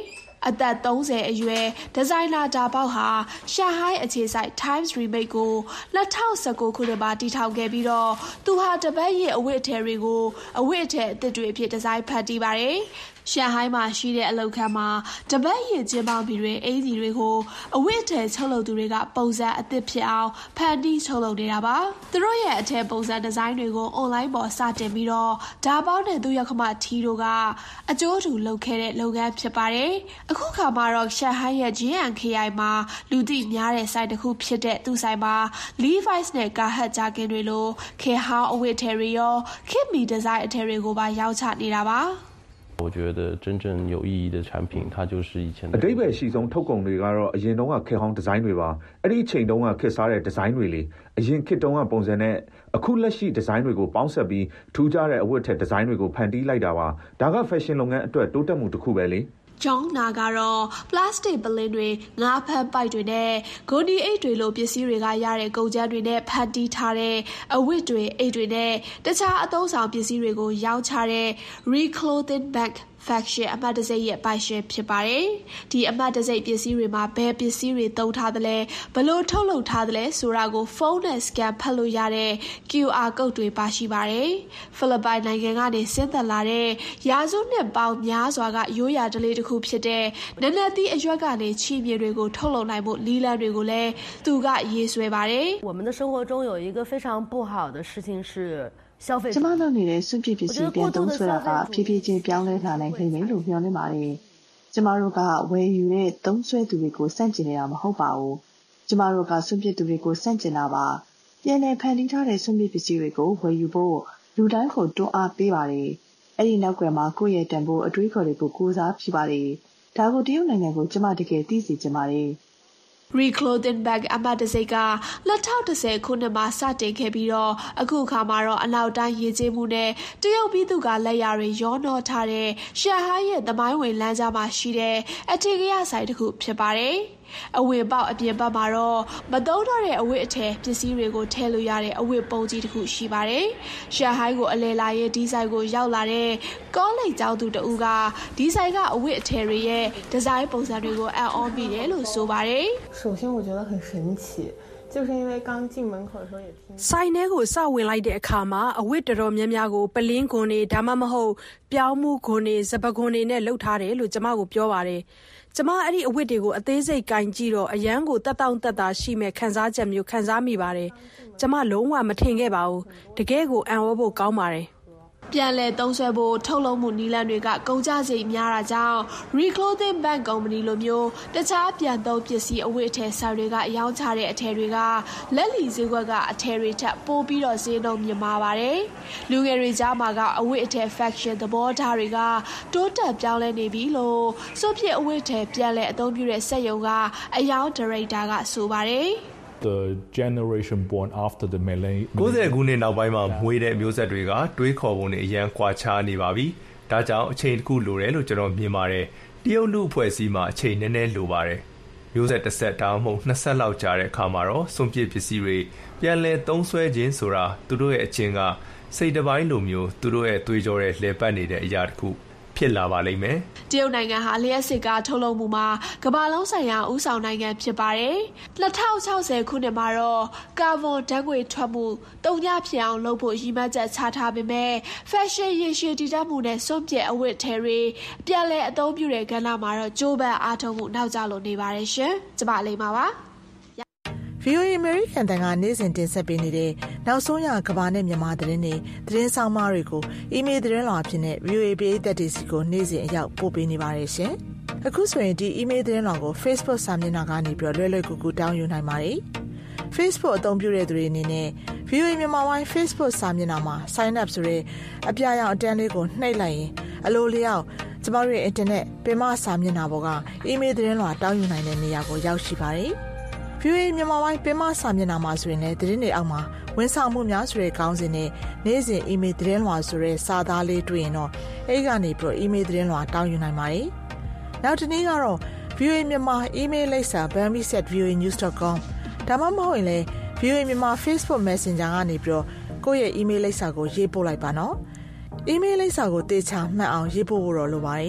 အသက်သုံးဆယ်အရွယ်ဒီဇိုင်နာဒါပေါက်ဟာရှာဟိုင်းအခြေစိုက် Times Remake ကို၂၀၁၉ခုနှစ်မှာတည်ထောင်ခဲ့ပြီးတော့သူဟာတပတ်ရဲ့အဝတ်အထည်တွေကိုအဝတ်အထည်အသစ်တွေအဖြစ်ဒီဇိုင်းဖန်တီးပါတယ်ရှန်ဟိုင်းမှာရှိတဲ့အလုပ်ခန်းမှာတပတ်ရည်ကျင်းပေါင်းပြီးတွေအင်ဂျီတွေကိုအဝတ်အထည်ချုပ်လုပ်သူတွေကပုံစံအသစ်ဖြစ်အောင်ဖန်တီးချုပ်လုပ်နေတာပါသူတို့ရဲ့အထည်ပုံစံဒီဇိုင်းတွေကိုအွန်လိုင်းပေါ်စတင်ပြီးတော့ဒါပေါင်းနဲ့သူရောက်ခမထီတို့ကအကျိုးတူလုပ်ခဲ့တဲ့လုပ်ငန်းဖြစ်ပါတယ်အခုခါမှာတော့ရှန်ဟိုင်းရဲ့ ဂျီ အန် ကေ အိုင် မှာလူသိများတဲ့ဆိုင်တစ်ခုဖြစ်တဲ့သူ့ဆိုင်မှာ Levi's နဲ့ Carhartt ဂျာကင်တွေလိုခေဟောင်းအဝတ်အထည်တွေရောခေတ်မီဒီဇိုင်းအထည်တွေကိုပါရောင်းချနေတာပါ我觉得真正有意义的产品它就是以前的အတိတ်ပဲရှိဆုံးထုတ်ကုန်တွေကတော့အရင်တုန်းကခေတ်ဟောင်းဒီဇိုင်းတွေပါအဲ့ဒီအချိန်တုန်းကခေတ်စားတဲ့ဒီဇိုင်းတွေလေအရင်ခေတ်တုန်းကပုံစံနဲ့အခုလက်ရှိဒီဇိုင်းတွေကိုပေါင်းဆက်ပြီးထူးခြားတဲ့အဝတ်အထည်ဒီဇိုင်းတွေကိုဖန်တီးလိုက်တာပါဒါက fashion လုပ်ငန်းအတွက်တိုးတက်မှုတစ်ခုပဲလေကျောင်းနာကတော့ပလတ်စတစ်ပလင်းတွေငါးဖမ်းပိုက်တွေနဲ့ဂိုဒီအိတ်တွေလိုပစ္စည်းတွေကရတဲ့ကုန်ကျန်းတွေနဲ့ဖန်တီးထားတဲ့အဝတ်တွေအိတ်တွေနဲ့တခြားအသုံးဆောင်ပစ္စည်းတွေကိုရောင်းချတဲ့ Reclothing Bag Faction အမှတ်တစိရဲ့ပိုင်ရှင်ဖြစ်ပါတယ်။ဒီအမှတ်တစိပစ္စည်းတွေမှာဘယ်ပစ္စည်းတွေသုံးထားသလဲဘလို့ထုတ်လုပ်ထားသလဲဆိုတာကိုဖုန်းနဲ့ scan ဖတ်လို့ရတဲ့ ကျူ အာ code တွေပါရှိပါတယ်။ဖိလစ်ပိုင်နိုင်ငံကနေဆင်းသက်လာတဲ့ရာစုနှစ်ပေါင်းများစွာကရိုးရာဓလေ့တစ်ခုဖြစ်တဲ့နနက်သီးအရွက်ကနေချီမြေတွေကိုထုတ်လုပ်နိုင်ဖို့လီလန်တွေကိုလည်းသူကရေးဆွဲပါတယ်။我们的生活中有一个非常不好的事情是ကျမတို့နေတဲ့စွန့်ပစ်ပစ္စည်းပြန်သုံးဆွဲတာကဖြည်းဖြည်းချင်းပြောင်းလဲလာနိုင်နေတယ်လို့ပြောနေပါတယ်။ကျမတို့ကဝယ်ယူတဲ့သုံးဆွဲသူတွေကိုစန့်ကျင်နေတာမဟုတ်ပါဘူး။ကျမတို့ကစွန့်ပစ်သူတွေကိုစန့်ကျင်တာပါ။ပြန်လည်ဖန်တီးထားတဲ့စွန့်ပစ်ပစ္စည်းတွေကိုဝယ်ယူဖို့လူတိုင်းကိုတွန်းအားပေးပါတယ်။အဲ့ဒီနောက်ကွယ်မှာကိုယ့်ရဲ့တန်ဖိုးအတွေးခေါ်တွေကိုကိုးစားဖြစ်ပါတယ်။ဒါကိုတရုတ်နိုင်ငံကိုကျမတကယ်သိစေချင်ပါတယ်။ Reclothing Bag အမှတ်တစိက၂၀၁၀ခုနှစ်မှာစတင်ခဲ့ပြီးတော့အခုအခါမှာတော့အနောက်တိုင်းရေကျေးမှုနဲ့တရုတ်ပြည်သူကလက်ရာတွေရောနှောထားတဲ့ရှန်ဟိုင်းရဲ့သမိုင်းဝင်လမ်းကြားမှာရှိတဲ့အထင်ကရဆိုင်တစ်ခုဖြစ်ပါတယ်။အဝတ်ပေါက်အပြင်ဘက်မှာတော့မသုံးတော့တဲ့အဝတ်အထည်ပစ္စည်းတွေကိုထည့်လို့ရတဲ့အဝတ်ပုံကြီးတစ်ခုရှိပါတယ်။ရှန်ဟိုင်းကိုအလဲလာရဲ့ဒီဇိုင်းကိုရောက်လာတဲ့ကောလိပ်ကျောင်းသူတဦးကဒီဇိုင်းကအဝတ်အထည်တွေရဲ့ဒီဇိုင်းပုံစံတွေကိုအံ့ဩမိတယ်လို့ဆိုပါတယ်။首先我觉得很神奇就是因为刚进门口的时候也听ဆိုင်ထဲကိုစဝင်လိုက်တဲ့အခါမှာအဝတ်တော်တော်များများကိုပလင်းခွန်တွေဒါမှမဟုတ်ပြောင်းမှုခွန်တွေစပခွန်တွေနဲ့လှုပ်ထားတယ်လို့ကျမကိုပြောပါတယ်ကျမအဲ့ဒီအဝတ်တွေကိုအသေးစိတ်ကင်ကြည့်တော့အရန်ကိုတက်တောင့်တက်တာရှိမဲ့ခံစားချက်မျိုးခံစားမိပါတယ်ကျမလုံးဝမထင်ခဲ့ပါဘူးတကယ်ကိုအံ့ဩဖို့ကောင်းပါတယ်ပြန်လည်သုံးဆွဲဖို့ထုတ်လုပ်မှုနည်းလမ်းတွေကကုန်ကျစရိတ်များတာကြောင့် Reclothing Bag Company လိုမျိုးတခြားပြန်သုံးပစ္စည်းအဝတ်အထည်ဆိုင်တွေကရောင်းချတဲ့အထည်တွေကလက်လီဈေးကွက်ကအထည်တွေထက်ပိုပြီးတော့ဈေးနှုန်းမြင့်မာပါတယ်။လူငယ်တွေကြားမှာကအဝတ်အထည် fashion သဘောထားတွေကတိုးတက်ပြောင်းလဲနေပြီလို့စွန့်ပစ်အဝတ်အထည်ပြန်လည်အသုံးပြုတဲ့စက်ရုံကအယောင်ဒါရိုက်တာကဆိုပါတယ်။ the generation born after the millennium ၉၀ခုနှစ်နောက်ပိုင်းမှာမွေးတဲ့မျိုးဆက်တွေကတွေးခေါ်ပုံတွေအရန်ကွာခြားနေပါပြီ။ဒါကြောင့်အချိန်တစ်ခုလိုတယ်လို့ကျွန်တော်မြင်ပါတယ်။တရုတ်လူအဖွဲ့အစည်းမှာအချိန်နည်းနည်းလိုပါတယ်။မျိုးဆက်တစ်ဆက်တောင်မှနှစ်ဆက်လောက်ကြာတဲ့အခါမှာတော့စွန့်ပစ်ပစ္စည်းတွေပြန်လည်သုံးစွဲခြင်းဆိုတာသူတို့ရဲ့အချင်းကစိတ်တစ်ပိုင်းလိုမျိုးသူတို့ရဲ့တွေးကြောတဲ့လှည့်ပတ်နေတဲ့အရာတစ်ခုဖြစ်လာပါလိမ့်မယ်။တရုတ်နိုင်ငံဟာလျှက်စစ်ကားထုတ်လုပ်မှုမှာကမ္ဘာလုံးဆိုင်ရာဦးဆောင်နိုင်ငံဖြစ်ပါတယ်။၂၀၆၀ခုနှစ်မှာတော့ကာဗွန်ဓာတ်ငွေထွက်မှုတုံ့ပြန်ဖြစ်အောင်လုပ်ဖို့ရည်မှန်းချက်ချထားပေမဲ့ဖက်ရှင်ရေရှည်တည်တတ်မှုနဲ့စွန့်ပစ်အဝတ်ထည်တွေပြန်လည်အသုံးပြုတဲ့ကဏ္ဍမှာတော့ကြိုးပမ်းအားထုတ်မှုနောက်ကျလို့နေပါတယ်ရှင်။ကျမလေးပါပါဗီအိုအေ American တန်ကနေ့စဉ်တင်ဆက်ပေးနေတဲ့နောက်ဆုံးရကမ္ဘာနဲ့မြန်မာသတင်းတွေသတင်းဆောင်မတွေကိုအီးမေးလ်သတင်းလွှာအဖြစ်နဲ့ ဗီအိုအေ ပရိသတ်တွေစီကိုနေ့စဉ်အရောက်ပို့ပေးနေပါတယ်ရှင်။အခုဆိုရင်ဒီအီးမေးလ်သတင်းလွှာကို Facebook စာမျက်နှာကနေပြီးလွယ်လွယ်ကူကူတောင်းယူနိုင်ပါတယ်။ Facebook အသုံးပြုတဲ့သူတွေအနေနဲ့ ဗီအိုအေ မြန်မာပိုင်း Facebook စာမျက်နှာမှာ sign up ဆိုတဲ့အပြာရောင်အတန်းလေးကိုနှိပ်လိုက်ရင်အလိုလျောက်ကျမတို့ရဲ့ internet ပင်မစာမျက်နှာပေါ်ကအီးမေးလ်သတင်းလွှာတောင်းယူနိုင်တဲ့နေရာကိုရောက်ရှိပါတယ်။ဗီအိုအေမြန်မာပိုင်းပင်မစာမျက်နှာမှာဆိုရင်လည်းသတင်းတွေအောက်မှာဝန်ဆောင်မှုများဆိုတဲ့ခေါင်းစဉ်နဲ့နေ့စဉ်အီးမေးလ်သတင်းလွှာဆိုတဲ့စာသားလေးတွေ့ရင်တော့အဲဒီကနေပြီးတော့အီးမေးလ်သတင်းလွှာတောင်းယူနိုင်ပါတယ်။နောက်တစ်နည်းကတော့ ဗီအိုအေမြန်မာအီးမေးလ်လိပ်စာ bambi at v o a news dot com ဒါမှမဟုတ်ရင်လည်း ဗီအိုအေမြန်မာ Facebook Messenger ကနေပြီးတော့ကိုယ့်ရဲ့အီးမေးလ်လိပ်စာကိုရေးပို့လိုက်ပါနော်။အီးမေးလ်လိပ်စာကိုတေချာမှတ်အောင်ရေးပို့ဖို့တော့လိုပါတယ်။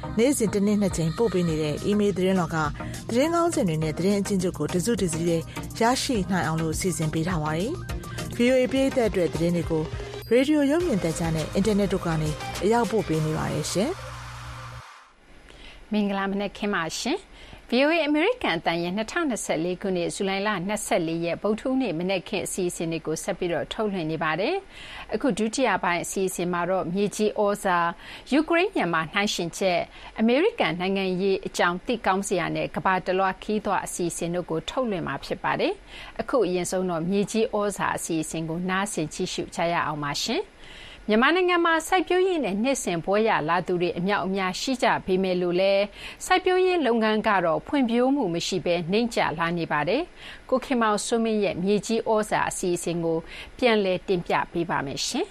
နေ့စဉ်တစ်နေ့နှစ်ကြိမ်ပို့ပေးနေတဲ့ email သတင်းလောကသတင်းကောင်းစင်တွေနဲ့သတင်းအချင်းချုပ်ကိုတစုတစည်းရရှိနိုင်အောင်လို့စီစဉ်ပေးထားပါတယ်။ ဗွီအိုအေ ပြည်သက်အတွက်သတင်းတွေကိုရေဒီယိုရုပ်မြင်သံကြားနဲ့အင်တာနက်တို့ကနေအရောက်ပို့ပေးနေပါတယ်ရှင်။မင်္ဂလာမနက်ခင်းပါရှင်။ ဗီအိုအေ အမေရိကန်အသံရဲ့၂၀၂၄ခုနှစ်ဇူလိုင်လ၂၄ရက်ဗုဒ္ဓဟူးနေ့မနက်ခင်းအစီအစဉ်တွေကိုဆက်ပြီးတော့ထုတ်လွှင့်နေပါတယ်။အခုဒုတိယပိုင်းအစီအစဉ်မှာတော့မြေကြီးဩဇာယူကရိန်းမြန်မာနှိုင်းယှဉ်ချက်အမေရိကန်နိုင်ငံရေးအကြောင်းသိကောင်းစရာနဲ့ကမ္ဘာတလွှားခီးသွွားအစီအစဉ်တို့ကိုထုတ်လွှင့်မှာဖြစ်ပါတယ်။အခုအရင်ဆုံးတော့မြေကြီးဩဇာအစီအစဉ်ကိုနားဆင်ကြည့်ရှုကြရအောင်ပါရှင်။မြန်မာနိုင်ငံမှာစိုက်ပျိုးရေးနဲ့နှစ်စဉ်ဘွဲရလာသူတွေအမြောက်အများရှိကြပေမဲ့လို့လဲစိုက်ပျိုးရေးလုပ်ငန်းကတော့ဖွံ့ဖြိုးမှုမရှိဘဲနှိမ့်ကျလာနေပါတယ်။ကိုခင်မောင်စိုးမင်းရဲ့မြေကြီးဩဇာအစီအစဉ်ကိုပြန်လည်တင်ပြပေးပါမယ်ရှင်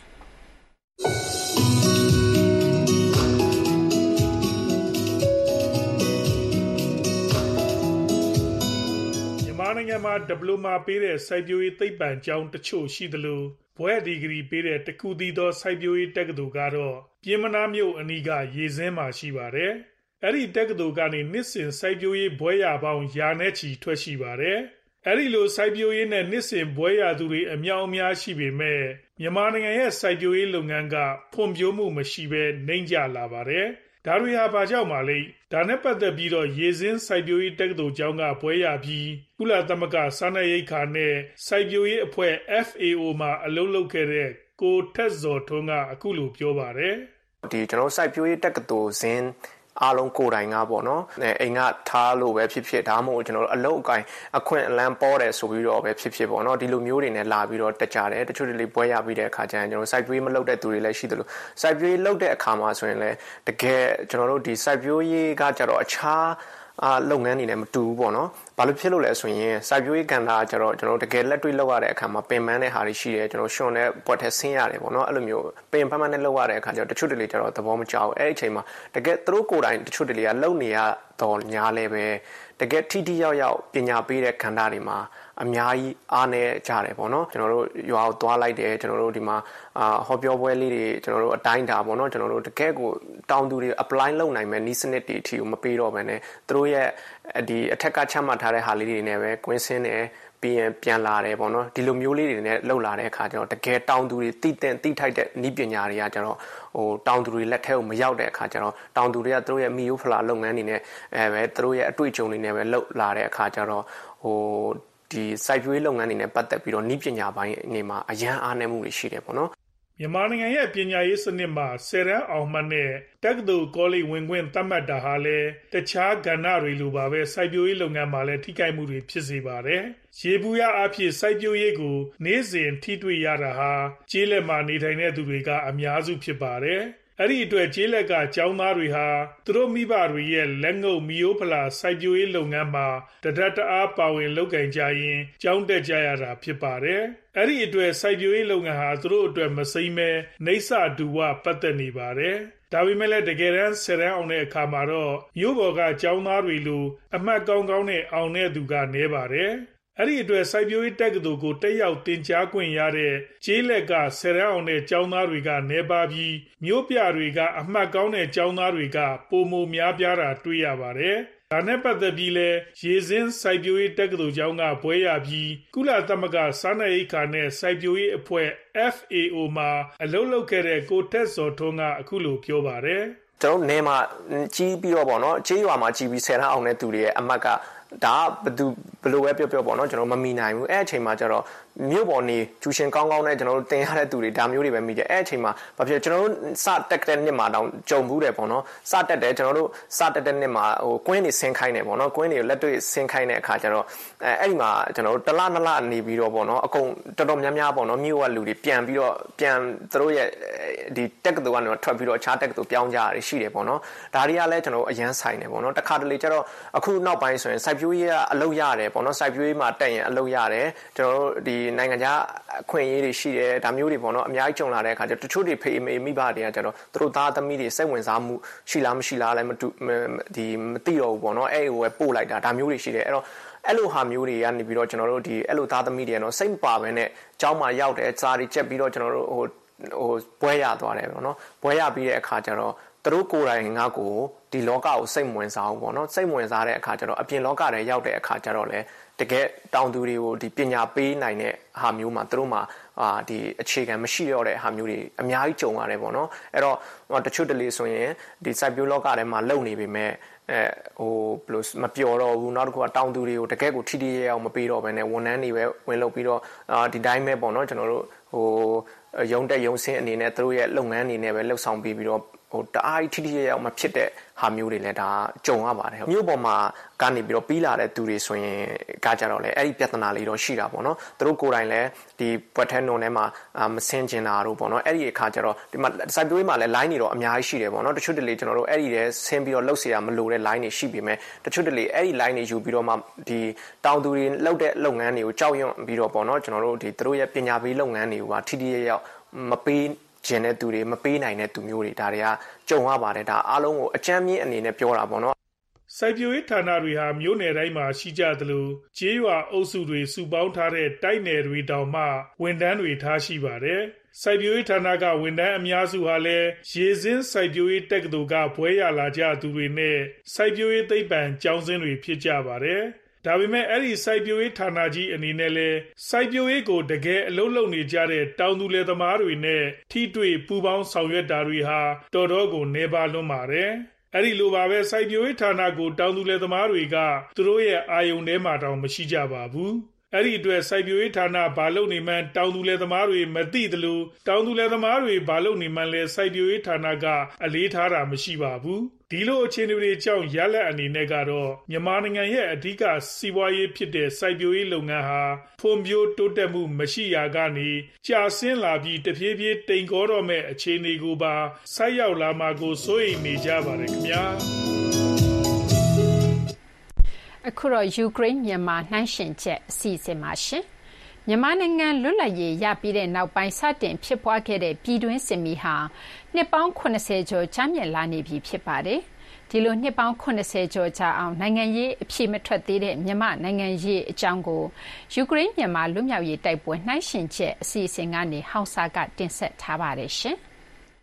။မြန်မာနိုင်ငံမှာဒီပလိုမာပေးတဲ့စိုက်ပျိုးရေးသိပ္ပံကျောင်းတချို့ရှိသလိုဘွဲ့ဒီဂရီပေးတဲ့တခုတည်းသောစိုက်ပျိုးရေးတက္ကသိုလ်ကတော့ပြင်မနာမြို့အနီးကရေစင်းမှာရှိပါတယ်။အဲ့ဒီတက္ကသိုလ်ကနေနှစ်စဉ်စိုက်ပျိုးရေးဘွဲ့ရပေါင်းရာနဲ့ချီထွက်ရှိပါတယ်။အဲ့ဒီလိုစိုက်ပျိုးရေးနဲ့နှစ်စဉ်ဘွဲ့ရသူတွေအများအများရှိပေမဲ့မြန်မာနိုင်ငံရဲ့စိုက်ပျိုးရေးလုပ်ငန်းကဖွံ့ဖြိုးမှုမရှိဘဲနှိမ့်ကျလာပါတယ်။ဒါတွေဟာဘာကြောင့်မှလဲဒါနဲ့ပတ်သက်ပြီးတော့ရေစင်းစိုက်ပျိုးရေးတက္ကသိုလ်ကျောင်းကဘွဲရပြီးကုလသမဂ္ဂစားနပ်ရိက္ခာနဲ့စိုက်ပျိုးရေးအဖွဲ့ F A O မှာအလုပ်လုပ်ခဲ့တဲ့ကိုထက်ဇော်ထွန်းကအခုလိုပြောပါတယ်ဒီကျွန်တော်စိုက်ပျိုးရေးတက္ကသိုလ်ဇင်းအားလုံးကိုယ်တိုင်ကပေါ့နော်အိမ်ကထားလို့ပဲဖြစ်ဖြစ်ဒါမှမဟုတ်ကျွန်တော်တို့အလုပ်အကိုင်အခွင့်အလမ်းပေါ်တယ်ဆိုပြီးတော့ပဲဖြစ်ဖြစ်ပေါ့နော်ဒီလိုမျိုးတွေနဲ့လာပြီးတော့တက်ကြတယ်တချို့တွေလေးပွဲရပြီးတဲ့အခါကျရင်ကျွန်တော်စိုက်ပျိုးရေးမလုပ်တဲ့သူတွေလည်းရှိတယ်လို့စိုက်ပျိုးရေးလုပ်တဲ့အခါမှာဆိုရင်လည်းတကယ်ကျွန်တော်တို့ဒီစိုက်ပျိုးရေးကကြတော့အခြားအာလုပ်ငန်းတွေနဲ့မတူဘူးပေါ့နော်ဘာလို့ဖြစ်လို့လဲဆိုရင်စိုက်ပျိုးရေးကဏ္ဍကကျတော့ကျွန်တော်တကယ်လက်တွေ့လုပ်ရတဲ့အခါမှာပင်ပန်းတဲ့ဟာတွေရှိတယ်ကျွန်တော်ရှင်တဲ့ပွက်ထဲဆင်းရတယ်ပေါ့နော်အဲ့လိုမျိုးပင်ပန်းပန်းနဲ့လုပ်ရတဲ့အခါကျတော့တချို့တလေကျတော့သဘောမကျဘူးအဲ့ဒီအချိန်မှာတကယ်သူတို့ကိုယ်တိုင်တချို့တလေကလုပ်နေရတော့ညာလဲပဲတကယ်ထိထိရောက်ရောက်ပညာပေးတဲ့ကဏ္ဍတွေမှာအများကြီးအားနေကြတယ်ပေါ့နော်ကျွန်တော်တို့ရွာကိုသွားလိုက်တယ်ကျွန်တော်တို့ဒီမှာအာဟောပြောပွဲလေးတွေကျွန်တော်တို့အတိုင်းတာပေါ့နော်ကျွန်တော်တို့တကယ်ကိုတောင်းသူတွေ apply လုပ်နိုင်မယ်နည်းစနစ်တွေအထိကိုမပေးတော့ဘဲနဲ့သူတို့ရဲ့ဒီအထက်ကချမှတ်ထားတဲ့ဟာလေးတွေနဲ့ပဲကွင်းစင်းတယ်ပြီးရင်ပြန်လာတယ်ပေါ့နော်ဒီလိုမျိုးလေးတွေနဲ့လှုပ်လာတဲ့အခါကျတော့တကယ်တောင်းသူတွေတိတဲ့တိထိုက်တဲ့နည်းပညာတွေကကျတော့ဟိုတောင်းသူတွေလက်ထဲကိုမရောက်တဲ့အခါကျတော့တောင်းသူတွေကသူတို့ရဲ့မီယိုဖလာလုပ်ငန်းတွေနဲ့အဲပဲသူတို့ရဲ့အတွေ့အကြုံတွေနဲ့ပဲလှုပ်လာတဲ့အခါကျတော့ဟိုဒီစိုက်ပျိုးရေးလုပ်ငန်းတွေနဲ့ပတ်သက်ပြီးတော့နည်းပညာပိုင်းအနေမှာအရန်အားနည်းမှုတွေရှိတယ်ပေါ့နော်မြန်မာနိုင်ငံရဲ့ပညာရေးစနစ်မှာဆယ်တန်းအောင်မှတ်နဲ့တက္ကသိုလ်ကောလိပ်ဝင်ခွင့်သတ်မှတ်တာဟာလည်းတခြားကဏ္ဍတွေလိုပါပဲစိုက်ပျိုးရေးလုပ်ငန်းမှာလည်းထိခိုက်မှုတွေဖြစ်စေပါတယ်။ရေဘူးရအဖြစ်စိုက်ပျိုးရေးကိုနေ့စဉ်ထိတွေ့ရတာဟာကျေးလက်မှာနေထိုင်တဲ့သူတွေကအများစုဖြစ်ပါတယ်။အဲ့ဒီအတွက်ကျေးလက်ကကျောင်းသားတွေဟာသူတို့မိဘတွေရဲ့လက်ငုပ်မီယိုဖလာစိုက်ပျိုးရေးလုပ်ငန်းမှာတဒတ်တအားပါဝင်လုပ်ကင်ကြရင်ကျောင်းတက်ကြရတာဖြစ်ပါတယ်။အဲ့ဒီအတွက်စိုက်ပျိုးရေးလုပ်ငန်းဟာသူတို့အတွက်မစိမ့်မဲနှိမ့်စဒူဝပတ်သက်နေပါတယ်။ဒါပေမဲ့လည်းတကယ်တမ်းဆယ်တန်းအောင်တဲ့အခါမှာတော့မြို့ပေါ်ကကျောင်းသားတွေလိုအမှတ်ကောင်းကောင်းနဲ့အောင်တဲ့သူကနည်းပါတယ်။အဲ့ဒီအတွက်စိုက်ပျိုးရေးတက္ကသိုလ်ကိုတက်ရောက်သင်ကြားခွင့်ရတဲ့ကျေးလက်ကဆယ်တန်းအောင်တဲ့ကျောင်းသားတွေကနည်းပါးပြီးမြို့ပြတွေကအမှတ်ကောင်းတဲ့ကျောင်းသားတွေကပိုမိုများပြားတာတွေ့ရပါတယ်။ဒါနဲ့ပတ်သက်ပြီးလဲရေစင်းစိုက်ပျိုးရေးတက္ကသိုလ်ကျောင်းကဘွဲရပြီးကုလသမဂ္ဂစားနပ်ရိက္ခာနဲ့စိုက်ပျိုးရေးအဖွဲ့ F A O မှာအလုပ်လုပ်ခဲ့တဲ့ကိုထက်စော်ထွန်းကအခုလိုပြောပါတယ်။ကျွန်တော်နေမှာကြီးပြီးတော့ပေါ့နော်ကြေးရွာမှာကြီးပြီးဆယ်တန်းအောင်တဲ့သူတွေရဲ့အမှတ်ကဒါဘယ်သူဘယ်လိုပဲပြောပြောပေါ့နော်ကျွန်တော်မမိနိုင်ဘူးအဲ့အချိန်မှာကျတော့မြို့ပေါ်နေကျူရှင်ကောင်းကောင်းနဲ့ကျွန်တော်တို့တင်ရတဲ့သူတွေဒါမျိုးတွေပဲမိတယ်အဲ့အချိန်မှာဘာဖြစ်ကျွန်တော်တို့စတက်တဲ့နှစ်မှာတောင်ကြုံဘူးတယ်ပေါ့နော်စတက်တယ်ကျွန်တော်တို့စတက်တဲ့နှစ်မှာဟိုကွင်းတွေဆင်းခိုင်းတယ်ပေါ့နော်ကွင်းတွေလက်တွေ့ဆင်းခိုင်းတဲ့အခါကျတော့အဲအဲ့ဒီမှာကျွန်တော်တို့တလနလနေပြီးတော့ပေါ့နော်အကုန်တော်တော်များများပေါ့နော်မြို့ကလူတွေပြန်ပြီးတော့ပြန်သူတို့ရဲ့ဒီတက်ကတူကနေထွက်ပြီးတော့အခြားတက်ကတူပြောင်းကြရရှိတယ်ပေါ့နော်ဒါတွေကလည်းကျွန်တော်အရန်ဆိုင်တယ်ပေါ့နော်တခါတလေကျတော့အခုနောက်ပိုင်းဆိုရင်စိုက်ပျိုးရေးကအလုပ်ရတယ်ပေါ့နော်စိုက်ပျိုးရေးမှာတက်ရင်အလုပ်ရတယ်ကျွန်တော်တို့ဒီနိုင်ငံခြားအခွင့်အရေးတွေရှိတယ်ဒါမျိုးတွေပေါ့နော်အများကြီးကြုံလာတဲ့အခါကျတချို့တွေဖေးမေမိဘတွေကကျတော့သူတို့သားသမီးတွေစိတ်ဝင်စားမှုရှိလားမရှိလားလည်းမတူဒီမသိတော့ဘူးပေါ့နော်အဲ့ဟိုပဲပို့လိုက်တာဒါမျိုးတွေရှိတယ်အဲ့တော့အဲ့လိုဟာမျိုးတွေကနေပြီးတော့ကျွန်တော်တို့ဒီအဲ့လိုသားသမီးတွေကတော့စိတ်မပါဘဲနဲ့ကျောင်းမှာရောက်တယ်စာတွေချက်ပြီးတော့ကျွန်တော်တို့ဟိုဟိုဘွဲရသွားတယ်ပေါ့နော်ဘွဲရပြီးတဲ့အခါကျတော့သူတို့ကိုယ်တိုင်ငါကိုဒီလောကကိုစိတ်ဝင်စားအောင်ပေါ့နော်စိတ်ဝင်စားတဲ့အခါကျတော့အပြင်လောကထဲရောက်တဲ့အခါကျတော့လေတကယ်တောင်သူတွေကိုဒီပညာပေးနိုင်တဲ့ဟာမျိုးမှာသူတို့မှာအာဒီအခြေခံမရှိတော့တဲ့ဟာမျိုးတွေအများကြီးကြုံရတယ်ပေါ့နော်အဲ့တော့တချို့တလေဆိုရင်ဒီစိုက်ပျိုးလောကထဲမှာလုံနေပေမဲ့အဲဟိုဘယ်လိုမပျော်တော့ဘူးနောက်တစ်ခုကတောင်သူတွေကိုတကယ်ကိုထိထိရအောင်မပေးတော့ဘဲနဲ့ဝန်ထမ်းတွေပဲဝင်လုပ်ပြီးတော့အာဒီတိုင်းပဲပေါ့နော်ကျွန်တော်တို့ဟိုရုံတက်ရုံဆင်းအနေနဲ့သူတို့ရဲ့လုပ်ငန်းအနေနဲ့ပဲလှုပ်ဆောင်ပြီးပြီးတော့ဟိုတအားထိထိရအောင်မဖြစ်တဲ့ဟာမျိုးတွေလည်းဒါကြုံရပါတယ်မြို့ပေါ်မှာကနေပြီးတော့ပြီးလာတဲ့သူတွေဆိုရင်ကကြတော့လေအဲ့ဒီပြဿနာလေးတော့ရှိတာပေါ့နော်သူတို့ကိုယ်တိုင်လည်းဒီပွက်ထဲနုံထဲမှာမစင်ကျင်တာတို့ပေါ့နော်အဲ့ဒီအခါကျတော့ဒီမှာစိုက်ပျိုးရေးမှာလည်း line တွေတော့အများကြီးရှိတယ်ပေါ့နော်တချို့တလေကျွန်တော်တို့အဲ့ဒီထဲဆင်းပြီးတော့လှုပ်เสียမလို့တဲ့ line တွေရှိပေမဲ့တချို့တလေအဲ့ဒီ line တွေယူပြီးတော့မှဒီတောင်သူတွေလှုပ်တဲ့လုပ်ငန်းတွေကိုကြောက်ရွံ့ပြီးတော့ပေါ့နော်ကျွန်တော်တို့ဒီသူတို့ရဲ့ပညာပေးလုပ်ငန်းတွေကိုပါထိထိရရောက်မပေးကျင်တဲ့သူတွေမပေးနိုင်တဲ့သူမျိုးတွေဒါတွေကကြုံရပါတယ်ဒါအားလုံးကိုအကြမ်းမြင့်အနေနဲ့ပြောတာပေါ့နော်စိုက်ပျိုးရေးဌာနတွေဟာမြို့နယ်တိုင်းမှာရှိကြသလိုကျေးရွာအုပ်စုတွေစုပေါင်းထားတဲ့တိုက်နယ်တွေတောင်မှဝန်ထမ်းတွေထားရှိပါတယ်စိုက်ပျိုးရေးဌာနကဝန်ထမ်းအများစုဟာလည်းရေစင်းစိုက်ပျိုးရေးတက္ကသိုလ်ကဘွဲရလာကြသူတွေနဲ့စိုက်ပျိုးရေးသိပ္ပံကျောင်းဆင်းတွေဖြစ်ကြပါတယ်ဒါပေမဲ့အဲ့ဒီစိုက်ပျိုးရေးဌာနကြီးအနေနဲ့လဲစိုက်ပျိုးရေးကိုတကယ်အလုပ်လုပ်နေကြတဲ့တောင်သူလယ်သမားတွေနဲ့ထိတွေ့ပူးပေါင်းဆောင်ရွက်တာတွေဟာတော်တော်ကိုနေပါလွန်းပါတယ်အဲ့ဒီလိုပါပဲစိုက်ပျိုးရေးဌာနကိုတောင်သူလယ်သမားတွေကသူတို့ရဲ့အာယုံထဲမှာတောင်မရှိကြပါဘူးအဲ့ဒီအတွက်စိုက်ပျိုးရေးဌာနဘာလုပ်နေမှန်းတောင်သူလယ်သမားတွေမသိသလိုတောင်သူလယ်သမားတွေဘာလုပ်နေမှန်းလဲစိုက်ပျိုးရေးဌာနကအလေးထားတာမရှိပါဘူးဒီလိုအခြေအနေတွေကြောင့်ရလက်အနေနဲ့ကတော့မြန်မာနိုင်ငံရဲ့အဓိကစီးပွားရေးဖြစ်တဲ့စိုက်ပျိုးရေးလုပ်ငန်းဟာဖွံ့ဖြိုးတိုးတက်မှုမရှိရာကနေကြာဆင်းလာပြီးတဖြည်းဖြည်းတိမ်ကောတော့မဲ့အခြေအနေကိုပါဆိုက်ရောက်လာမှာကိုစိုးရိမ်နေကြပါတယ်ခင်ဗျာအခုတော့ယူကရိန်းမြန်မာနှိုင်းယှဉ်ချက်အစီအစဉ်မှာရှင်မြန်မာနိုင်ငံလွတ်လပ်ရေးရပြီးတဲ့နောက်ပိုင်းစတင်ဖြစ်ပွားခဲ့တဲ့ပြည်တွင်းစစ်မီးဟာနှစ်ပေါင်းခုနှစ်ဆယ်ကျော်ကြာမြင့်လာနေပြီဖြစ်ပါတယ်။ဒီလိုနှစ်ပေါင်းခုနှစ်ဆယ်ကျော်ကြာအောင်နိုင်ငံရေးအပြည့်မထွက်သေးတဲ့မြန်မာနိုင်ငံရေးအကြောင်းကိုယူကရိန်းမြန်မာလွတ်မြောက်ရေးတိုက်ပွဲနှိုင်းယှဉ်ချက်အစီအစဉ်ကနေဟောင်စာကတင်ဆက်ထားပါတယ်ရှင်။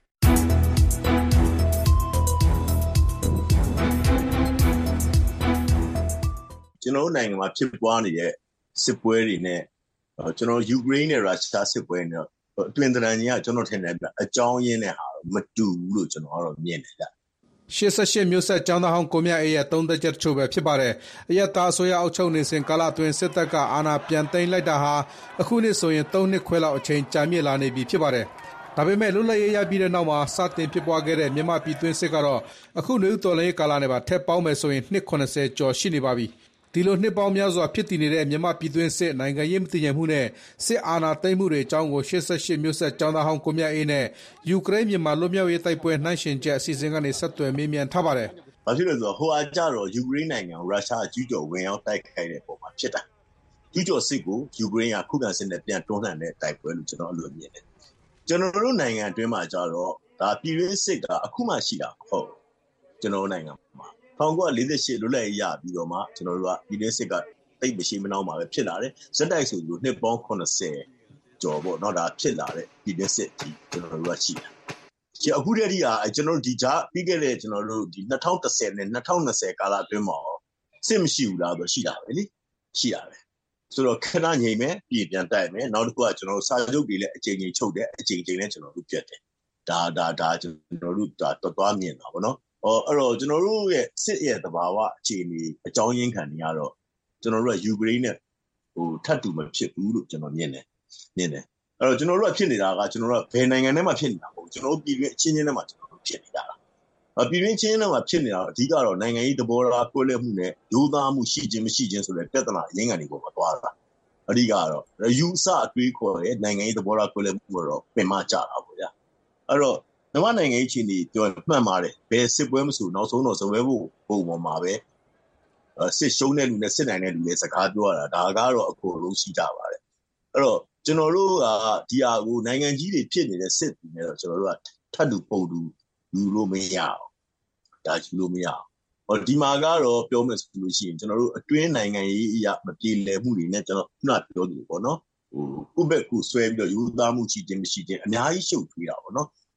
ကျွန်တော်နိုင်ငံမှာဖြစ်ပွားနေတဲ့စစ်ပွဲတွေနဲ့ကျွန်တော်ယူကရိန်းနဲ့ရုရှားစစ်ပွဲနဲ့အတွင်တရန်ကြီးကကျွန်တော်ထင်တယ်အကြောင်းရင်းနဲ့ဟာမတူဘူးလို့ကျွန်တော်ကတော့မြင်တယ်ဗျရှစ်ဆယ့်ရှစ်မျိုးဆက်ကျောင်းသားဟောင်းကိုမြတ်အေးရဲ့သုံးသက်ချက်တချို့ပဲဖြစ်ပါတယ်အရက်သားအစိုးရအုပ်ချုပ်နေစဉ်ကာလအတွင်းစစ်တပ်ကအာဏာပြန်သိမ်းလိုက်တာဟာအခုနှစ်ဆိုရင်သုံးနှစ်ခွဲလောက်အချိန်ကြာမြင့်လာနေပြီဖြစ်ပါတယ်ဒါပေမဲ့လွတ်လပ်ရေးရပြီးတဲ့နောက်မှာစတင်ဖြစ်ပွားခဲ့တဲ့မြန်မာပြည်တွင်းစစ်ကတော့အခုနေဦးတော်လှန်ရေးကာလနဲ့ပါထပ်ပေါင်းမယ်ဆိုရင်နှစ်ခုနှစ်ဆယ်ကျော်ရှိနေပါပြီဒီလိုနှစ်ပေါင်းများစွာဖြစ်တည်နေတဲ့မြန်မာပြည်တွင်းစစ်နိုင်ငံရေးမတည်ငြိမ်မှုနဲ့စစ်အာဏာသိမ်းမှုတွေအကြောင်းကိုရှစ်ဆယ့်ရှစ်မျိုးဆက်ကျောင်းသားဟောင်းကိုမြတ်အေးနဲ့ယူကရိန်းမြန်မာလွတ်မြောက်ရေးတိုက်ပွဲနှိုင်းယှဉ်ချက်အစီအစဉ်ကနေဆက်သွယ်မေးမြန်းထားပါတယ်။ဘာဖြစ်လဲဆိုတော့ဟိုအကြတော့ယူကရိန်းနိုင်ငံကိုရုရှားအကျူးကျော်ဝင်ရောက်တိုက်ခိုက်တဲ့ပုံမှာဖြစ်တာ။ကျူးကျော်စစ်ကိုယူကရိန်းကခုခံစစ်နဲ့ပြန်တွန်းလှန်တဲ့တိုက်ပွဲလို့ကျွန်တော်အလိုမြင်တယ်။ကျွန်တော်တို့နိုင်ငံအတွင်းမှာကြတော့ဒါပြည်တွင်းစစ်ကအခုမှရှိတာဟုတ်ကျွန်တော်နိုင်ငံမှာ၁၉၄၈လွတ်လပ်ရေးရပြီးတော့မှကျွန်တော်တို့ကပြည်တွင်းစစ်ကတိတ်မရှိမနှောင်းမှာပဲဖြစ်လာတယ်ဇက်တိုက်ဆိုလို့နှစ်ပေါင်းခုနှစ်ဆယ်ကျော်ပေါ့เนาะဒါဖြစ်လာတဲ့ပြည်တွင်းစစ်ဒီကျွန်တော်တို့ကရှိတာကျအခုတည်းကကျွန်တော်တို့ဒီကြားပြီးခဲ့တဲ့ကျွန်တော်တို့ဒီ၂၀၁၀နဲ့၂၀၂၀ကာလအတွင်းမှာစစ်မရှိဘူးလားဆိုရှိတာပဲလေရှိတာပဲဆိုတော့ခဏငြိမ်မယ်ပြည်ပြန်တိုက်မယ်နောက်တစ်ခုကကျွန်တော်တို့စာချုပ်တွေလည်းအချိန်ချင်းချုပ်တယ်အချိန်ချင်းလည်းကျွန်တော်တို့ပြတ်တယ်ဒါဒါဒါကျွန်တော်တို့ဒါတော်တော်မြင်တာပေါ့เนาะအော်အဲ့တော့ကျွန်တော်တို့ရဲ့စစ်ရဲ့သဘာဝအခြေအနေအကြောင်းရင်းခံနေရတော့ကျွန်တော်တို့ကယူကရိန်းနဲ့ဟိုထပ်တူမဖြစ်ဘူးလို့ကျွန်တော်မြင်တယ်မြင်တယ်အဲ့တော့ကျွန်တော်တို့ကဖြစ်နေတာကကျွန်တော်တို့ကဘယ်နိုင်ငံထဲမှာဖြစ်နေတာမဟုတ်ကျွန်တော်တို့ပြည်တွင်းအချင်းချင်းထဲမှာကျွန်တော်တို့ဖြစ်နေတာလားအပြည်တွင်းချင်းထဲမှာဖြစ်နေတာအဓိကတော့နိုင်ငံရေးသဘောထားကိုယ်လက်မှုနဲ့ရိုးသားမှုရှိခြင်းမရှိခြင်းဆိုတဲ့ပြဿနာအရင်းခံတွေပေါ်မှာသွားတာအဓိကတော့ယူဆအတွေးခေါ်တဲ့နိုင်ငံရေးသဘောထားကိုယ်လက်မှုတော့ပင်မကြတာပေါ့ဗျာအဲ့တော့မြန်မာနိုင်ငံရေးချင်းတွေပြောမှန်ပါတယ်ဘယ်စစ်ပွဲမဆိုနောက်ဆုံးတော့ဇပွဲဖို့ပုံပေါ်မှာပဲစစ်ရှုံးတဲ့လူနဲ့စစ်နိုင်တဲ့လူတွေစကားပြောရတာဒါကတော့အကုန်လုံးရှိကြပါတယ်အဲ့တော့ကျွန်တော်တို့ကဒီဟာကိုနိုင်ငံကြီးတွေဖြစ်နေတဲ့စစ်တွေနဲ့တော့ကျွန်တော်တို့ကထပ်တူပုံတူယူလို့မရအောင်ဒါယူလို့မရအောင်ဟောဒီမှာကတော့ပြောမယ်ဆိုလို့ရှိရင်ကျွန်တော်တို့အတွင်းနိုင်ငံရေးအရာမပြေလည်မှုတွေနဲ့ကျွန်တော်ခုနပြောသလိုပေါ့နော်ဟိုခုဘက်ခုဆွဲပြီးတော့ယူသားမှုရှိခြင်းမရှိခြင်းအများကြီးရှုပ်ထွေးတာပေါ့နော်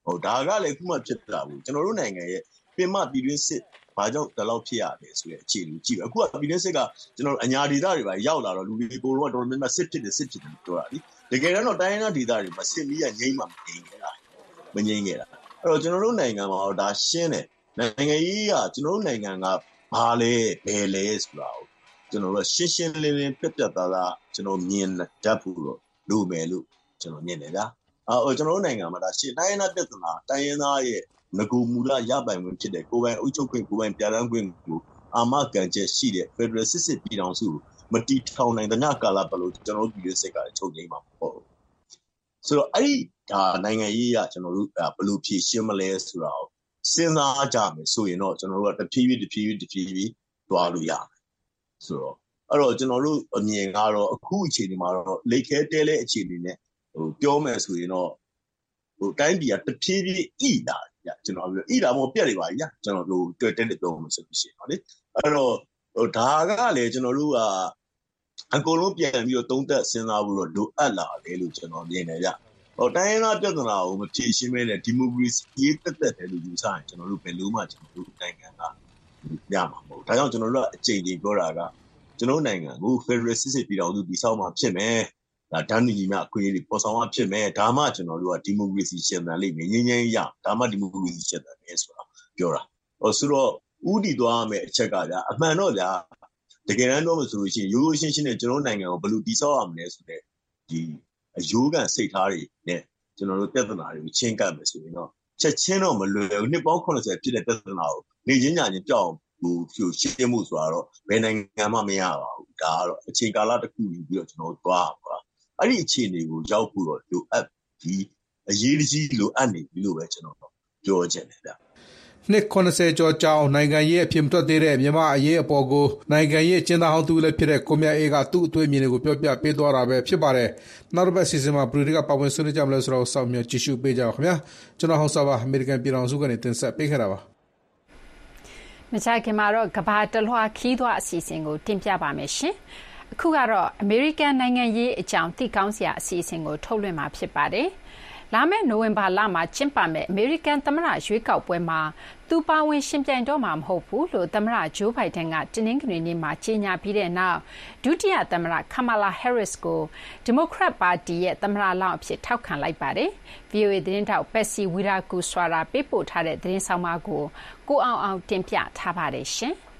ဟိုဒါကလည်းခုမှဖြစ်တာဘူးကျွန်တော်တို့နိုင်ငံရဲ့ပင်မပြည်တွင်းစစ်ဘာကြောင့်ဒီလောက်ဖြစ်ရတယ်ဆိုတဲ့အခြေအနေကြည့်ပဲအခုကပြည်တွင်းစစ်ကကျွန်တော်အညာဒေသတွေပါရောက်လာတော့လူတွေကိုတော့တော်တော်များများစစ်ဖြစ်တယ်စစ်ဖြစ်တယ်ပြောတာလीတကယ်တော့တိုင်းရင်းသားဒေသတွေမှာစစ်မီးကငြိမ်းမှမငြိမ်းခဲ့တာမငြိမ်းခဲ့တာအဲ့တော့ကျွန်တော်တို့နိုင်ငံမှာဒါရှင်းတယ်နိုင်ငံကြီးကကျွန်တော်တို့နိုင်ငံကဘာလဲဘယ်လဲဆိုတာကိုကျွန်တော်တို့ရှင်းရှင်းလင်းလင်းပြတ်ပြတ်သားသားကျွန်တော်မြင်တတ်ဖို့တော့လိုမယ်လို့ကျွန်တော်မြင်တယ်ဗျာအော်ကျွန်တော်တို့နိုင်ငံမှာဒါရှင်းတိုင်းရင်းသားပြဿနာတိုင်းရင်းသားရဲ့ငကူမူလရပိုင်ဝင်ဖြစ်တဲ့ကိုယ်ပိုင်အုပ်ချုပ်ခွင့်ကိုယ်ပိုင်ပြဋ္ဌာန်းခွင့်ကိုအာမခံချက်ရှိတဲ့ Federal စစ်စစ်ပြည်ထောင်စုမတီထောင်နိုင်တဲ့ညကာလပတ်လို့ကျွန်တော်တို့ပြည်စစ်ကချုပ်ငိမ့်မှာပေါ့ဆိုတော့အဲ့ဒီဒါနိုင်ငံရေးကကျွန်တော်တို့ဘယ်လိုဖြည့်ရှင်းမလဲဆိုတာကိုစဉ်းစားကြမယ်ဆိုရင်တော့ကျွန်တော်တို့ကတဖြည်းဖြည်းတဖြည်းဖြည်းတဖြည်းဖြည်းသွားလို့ရမယ်ဆိုတော့အဲ့တော့ကျွန်တော်တို့အမြင်ကတော့အခုအခြေအနေမှာတော့လက်ခဲတဲလဲအခြေအနေနဲ့ဟိုပြောမယ်ဆိုရင်တော့ဟိုတိုင်းပြည်ကတဖြည်းဖြည်းဣလာညကျွန်တော်ပြောဣလာမို့ပြက်နေပါညကျွန်တော်တို့တွေ့တဲ့ပြောမှဆိုလို့ရှိရင်ဟုတ်လေအဲ့တော့ဟိုဒါကလည်းကျွန်တော်တို့ကအကုန်လုံးပြန်ပြီးတော့သုံးသက်စဉ်းစားဖို့တော့လိုအပ်လာတယ်လို့ကျွန်တော်မြင်တယ်ဗျဟိုတိုင်းရင်းသားပြဿနာကိုမဖြေရှင်းမဲနဲ့ဒီမိုကရေစီရေးတက်တက်တယ်လို့ယူဆရင်ကျွန်တော်တို့ဘယ်လိုမှကျွန်တော်တို့နိုင်ငံကရမှာမဟုတ်ဒါကြောင့်ကျွန်တော်တို့ကအကြိမ်ကြိမ်ပြောတာကကျွန်တော်နိုင်ငံကို Federal စစ်စစ်ပြည်ထောင်စုတည်ဆောက်မှဖြစ်မယ်ဒါတန်းညီမြအခွင့်အရေးပေါ်ဆောင်မှဖြစ်မယ်ဒါမှကျွန်တော်တို့ကဒီမိုကရေစီရှင်သန်လိမ့်မယ်ငြိမ်းချမ်းရဒါမှဒီမိုကရေစီရှင်သန်မယ်ဆိုတာပြောတာဟိုဆိုတော့ဥတီသွားရမယ်အချက်ကဗျာအမှန်တော့ဗျာတကယ်တမ်းတော့မဆိုလို့ရှိရင်ရိုးရိုးရှင်းရှင်းနဲ့ကျွန်တော်နိုင်ငံကိုဘယ်လိုတည်ဆောက်ရမလဲဆိုတဲ့ဒီအယိုးကန်စိတ်ထားတွေနဲ့ကျွန်တော်တို့ပြဿနာတွေကိုချင်းကပ်မယ်ဆိုရင်တော့ချက်ချင်းတော့မလွယ်ဘူးနှစ်ပေါင်းခုနှစ်ဆယ်ဖြစ်တဲ့ပြဿနာကိုနေချင်းညာချင်းကြောက်ဟိုဖြိုရှင်းမှုဆိုတာတော့ဘယ်နိုင်ငံမှမရပါဘူးဒါကတော့အချိန်ကာလတစ်ခုယူပြီးတော့ကျွန်တော်တို့သွားပါအဲ့ဒီအခြေအနေကိုရောက်ဖို့တော့လိုအပ်ပြီးအရေးကြီးလိုအပ်နေပြီလို့ပဲကျွန်တော်ပြောချင်တယ်ဗျနှစ်ခုနှစ်ဆယ်ကျော်ကြာအောင်နိုင်ငံရေးအဖြစ်မထွက်သေးတဲ့မြန်မာအရေးအပေါ်ကိုနိုင်ငံရေးကျင်းသားဟောင်းသူလည်းဖြစ်တဲ့ကိုမြတ်အေးကသူ့အတွေ့အမြင်တွေကိုပြောပြပေးသွားတာပဲဖြစ်ပါတယ်။နောက်တစ်ပတ်စီစဉ်မှာဘရီကပတ်ဝန်းဆွေးနွေးကြမလဲဆိုတော့စောင့်မျှော်ကြည့်ရှုပေးကြပါခင်ဗျာ။ကျွန်တော်ဟောင်းစာပါအမေရိကန်ပြည်ထောင်စုကနေတင်ဆက်ပေးခဲ့တာပါ။မချိုင်ခင်မှာတော့ကဘာတလွှာခီးသွားအစီအစဉ်ကိုတင်ပြပါမယ်ရှင်။အခုကတော့အမေရိကန်နိုင်ငံရေးအကြောင်းသိကောင်းစရာအစီအစဉ်ကိုထုတ်လွှင့်မှာဖြစ်ပါတယ်။လာမယ့်နိုဝင်ဘာလမှာကျင်းပမယ့်အမေရိကန်သမ္မတရွေးကောက်ပွဲမှာသူပါဝင်ရှင်ပြိုင်တော့မှာမဟုတ်ဘူးလို့သမ္မတဂျိုးဘိုင်ဒန်ကတင်းနှင်းကနေနေ့မှာကြေညာပြီးတဲ့နောက်ဒုတိယသမ္မတကမာလာဟဲရစ်ကိုဒီမိုကရက်ပါတီရဲ့သမ္မတလောင်းအဖြစ်ထောက်ခံလိုက်ပါတယ်။ ဗီအိုအေ သတင်းတောက်ပက်စီဝီရာကူဆွာရာပေးပို့ထားတဲ့သတင်းဆောင်မကိုကိုအောင်အောင်တင်ပြထားပါတယ်ရှင်။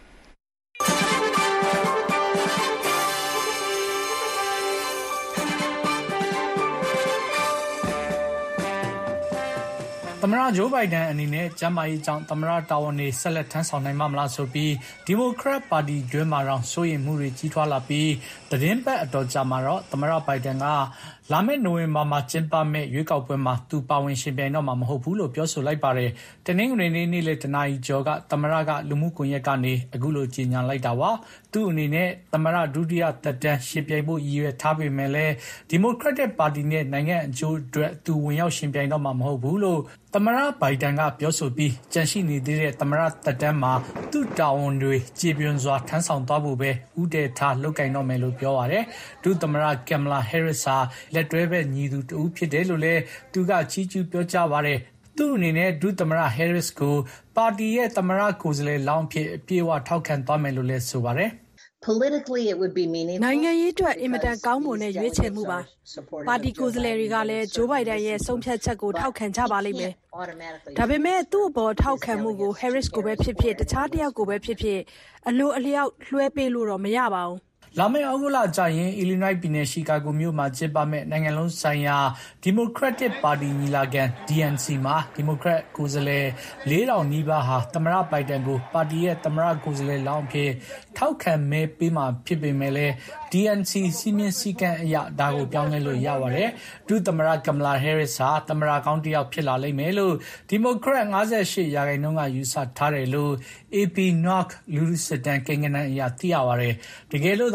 သမ္မတဂျိုးဘိုင်ဒန်အနေနဲ့ကျန်းမာရေးကြောင့်သမ္မတတာဝန်တွေဆက်လက်ထမ်းဆောင်နိုင်မှာမလားဆိုပြီးဒီမိုကရက်ပါတီတွင်းမှာတော့စိုးရိမ်မှုတွေကြီးထွားလာပြီးသတင်းပတ်အတော်ကြာမှာတော့သမ္မတဘိုင်ဒန်ကလာမယ့်နိုဝင်ဘာမှာကျင်းပမယ့်ရွေးကောက်ပွဲမှာသူပါဝင်ရှင်ပြိုင်တော့မှာမဟုတ်ဘူးလို့ပြောဆိုလိုက်ပါတယ်။တနင်္ဂနွေနေ့နေ့လယ်တနာရီကျော်ကသမ္မတကလူမှုကွန်ရက်ကနေအခုလိုကြေညာလိုက်တာပါ။သူ့အနေနဲ့သမ္မတဒုတိယသက်တမ်းရှင်ပြိုင်ဖို့ရည်ရွယ်ထားပေမဲ့လည်းဒီမိုကရက်တစ်ပါတီနဲ့နိုင်ငံအကျိုးအတွက်သူဝင်ရောက်ရှင်ပြိုင်တော့မှာမဟုတ်ဘူးလို့သမ္မတဘိုင်ဒန်ကပြောဆိုပြီးကြန့်ရှိနေသေးတဲ့သမ္မတသက်တမ်းမှာသူ့တာဝန်တွေကျေပြွန်စွာထမ်းဆောင်သွားဖို့ပဲဥတည်ထားလုပ်ကင်တော့မယ်လို့ပြောပါတယ်။ဒုသမ္မတကင်မလာဟဲရစ်ဟာလက်တွဲဘက်ညီသူတူဖြစ်တယ်လို့လည်းသူကချီးကျူးပြောကြားပါတယ်။သူ့အနေနဲ့ဒုသမ္မတဟဲရစ်ကိုပါတီရဲ့သမ္မတကိုယ်စားလှယ်လောင်းဖြစ်အပြည့်အဝထောက်ခံသွားမယ်လို့လည်းဆိုပါတယ်။ Politically, it would be meaningful. နိုင်ငံရေးအတွက်အင်မတန်ကောင်းမွန်တဲ့ရွေးချယ်မှုပါ။ပါတီကိုယ်စားလှယ်တွေကလည်းဂျိုးဘိုင်ဒန်ရဲ့ဆုံးဖြတ်ချက်ကိုထောက်ခံကြပါလိမ့်မယ်။ဒါပေမဲ့သူ့အပေါ်ထောက်ခံမှုကို Harris ကိုပဲဖြစ်ဖြစ်တခြားတစ်ယောက်ကိုပဲဖြစ်ဖြစ်အလိုအလျောက်လွှဲပေးလို့တော့မရပါဘူး။လာမယ့်ဩဂုတ်လကျရင်အီလီနွိုက်ပြည်နယ်ရှီကာဂိုမြို့မှာကျင်းပမယ့်နိုင်ငံလုံးဆိုင်ရာဒီမိုကရက်တစ်ပါတီညီလာခံ D N C မှာဒီမိုကရက်ကိုယ်စားလှယ်လေးထောင်နီးပါးဟာသမ္မတဘိုင်ဒန်ကိုပါတီရဲ့သမ္မတကိုယ်စားလှယ်လောင်းအဖြစ်ထောက်ခံမဲပေးမှာဖြစ်ပေမဲ့လည်း D N C စီမင်းစည်းကမ်းအရဒါကိုပြောင်းလဲလို့ရပါတယ်။ဒုသမ္မတကမလာဟဲရစ်ဟာသမ္မတကောင်းတစ်ယောက်ဖြစ်လာလိမ့်မယ်လို့ဒီမိုကရက်၅၈ရာခိုင်နှုန်းကယူဆထားတယ်လို့ A P North လူထုစစ်တမ်းကိန်းဂဏန်းအရသိရပါတယ်။တကယ်လို့သာ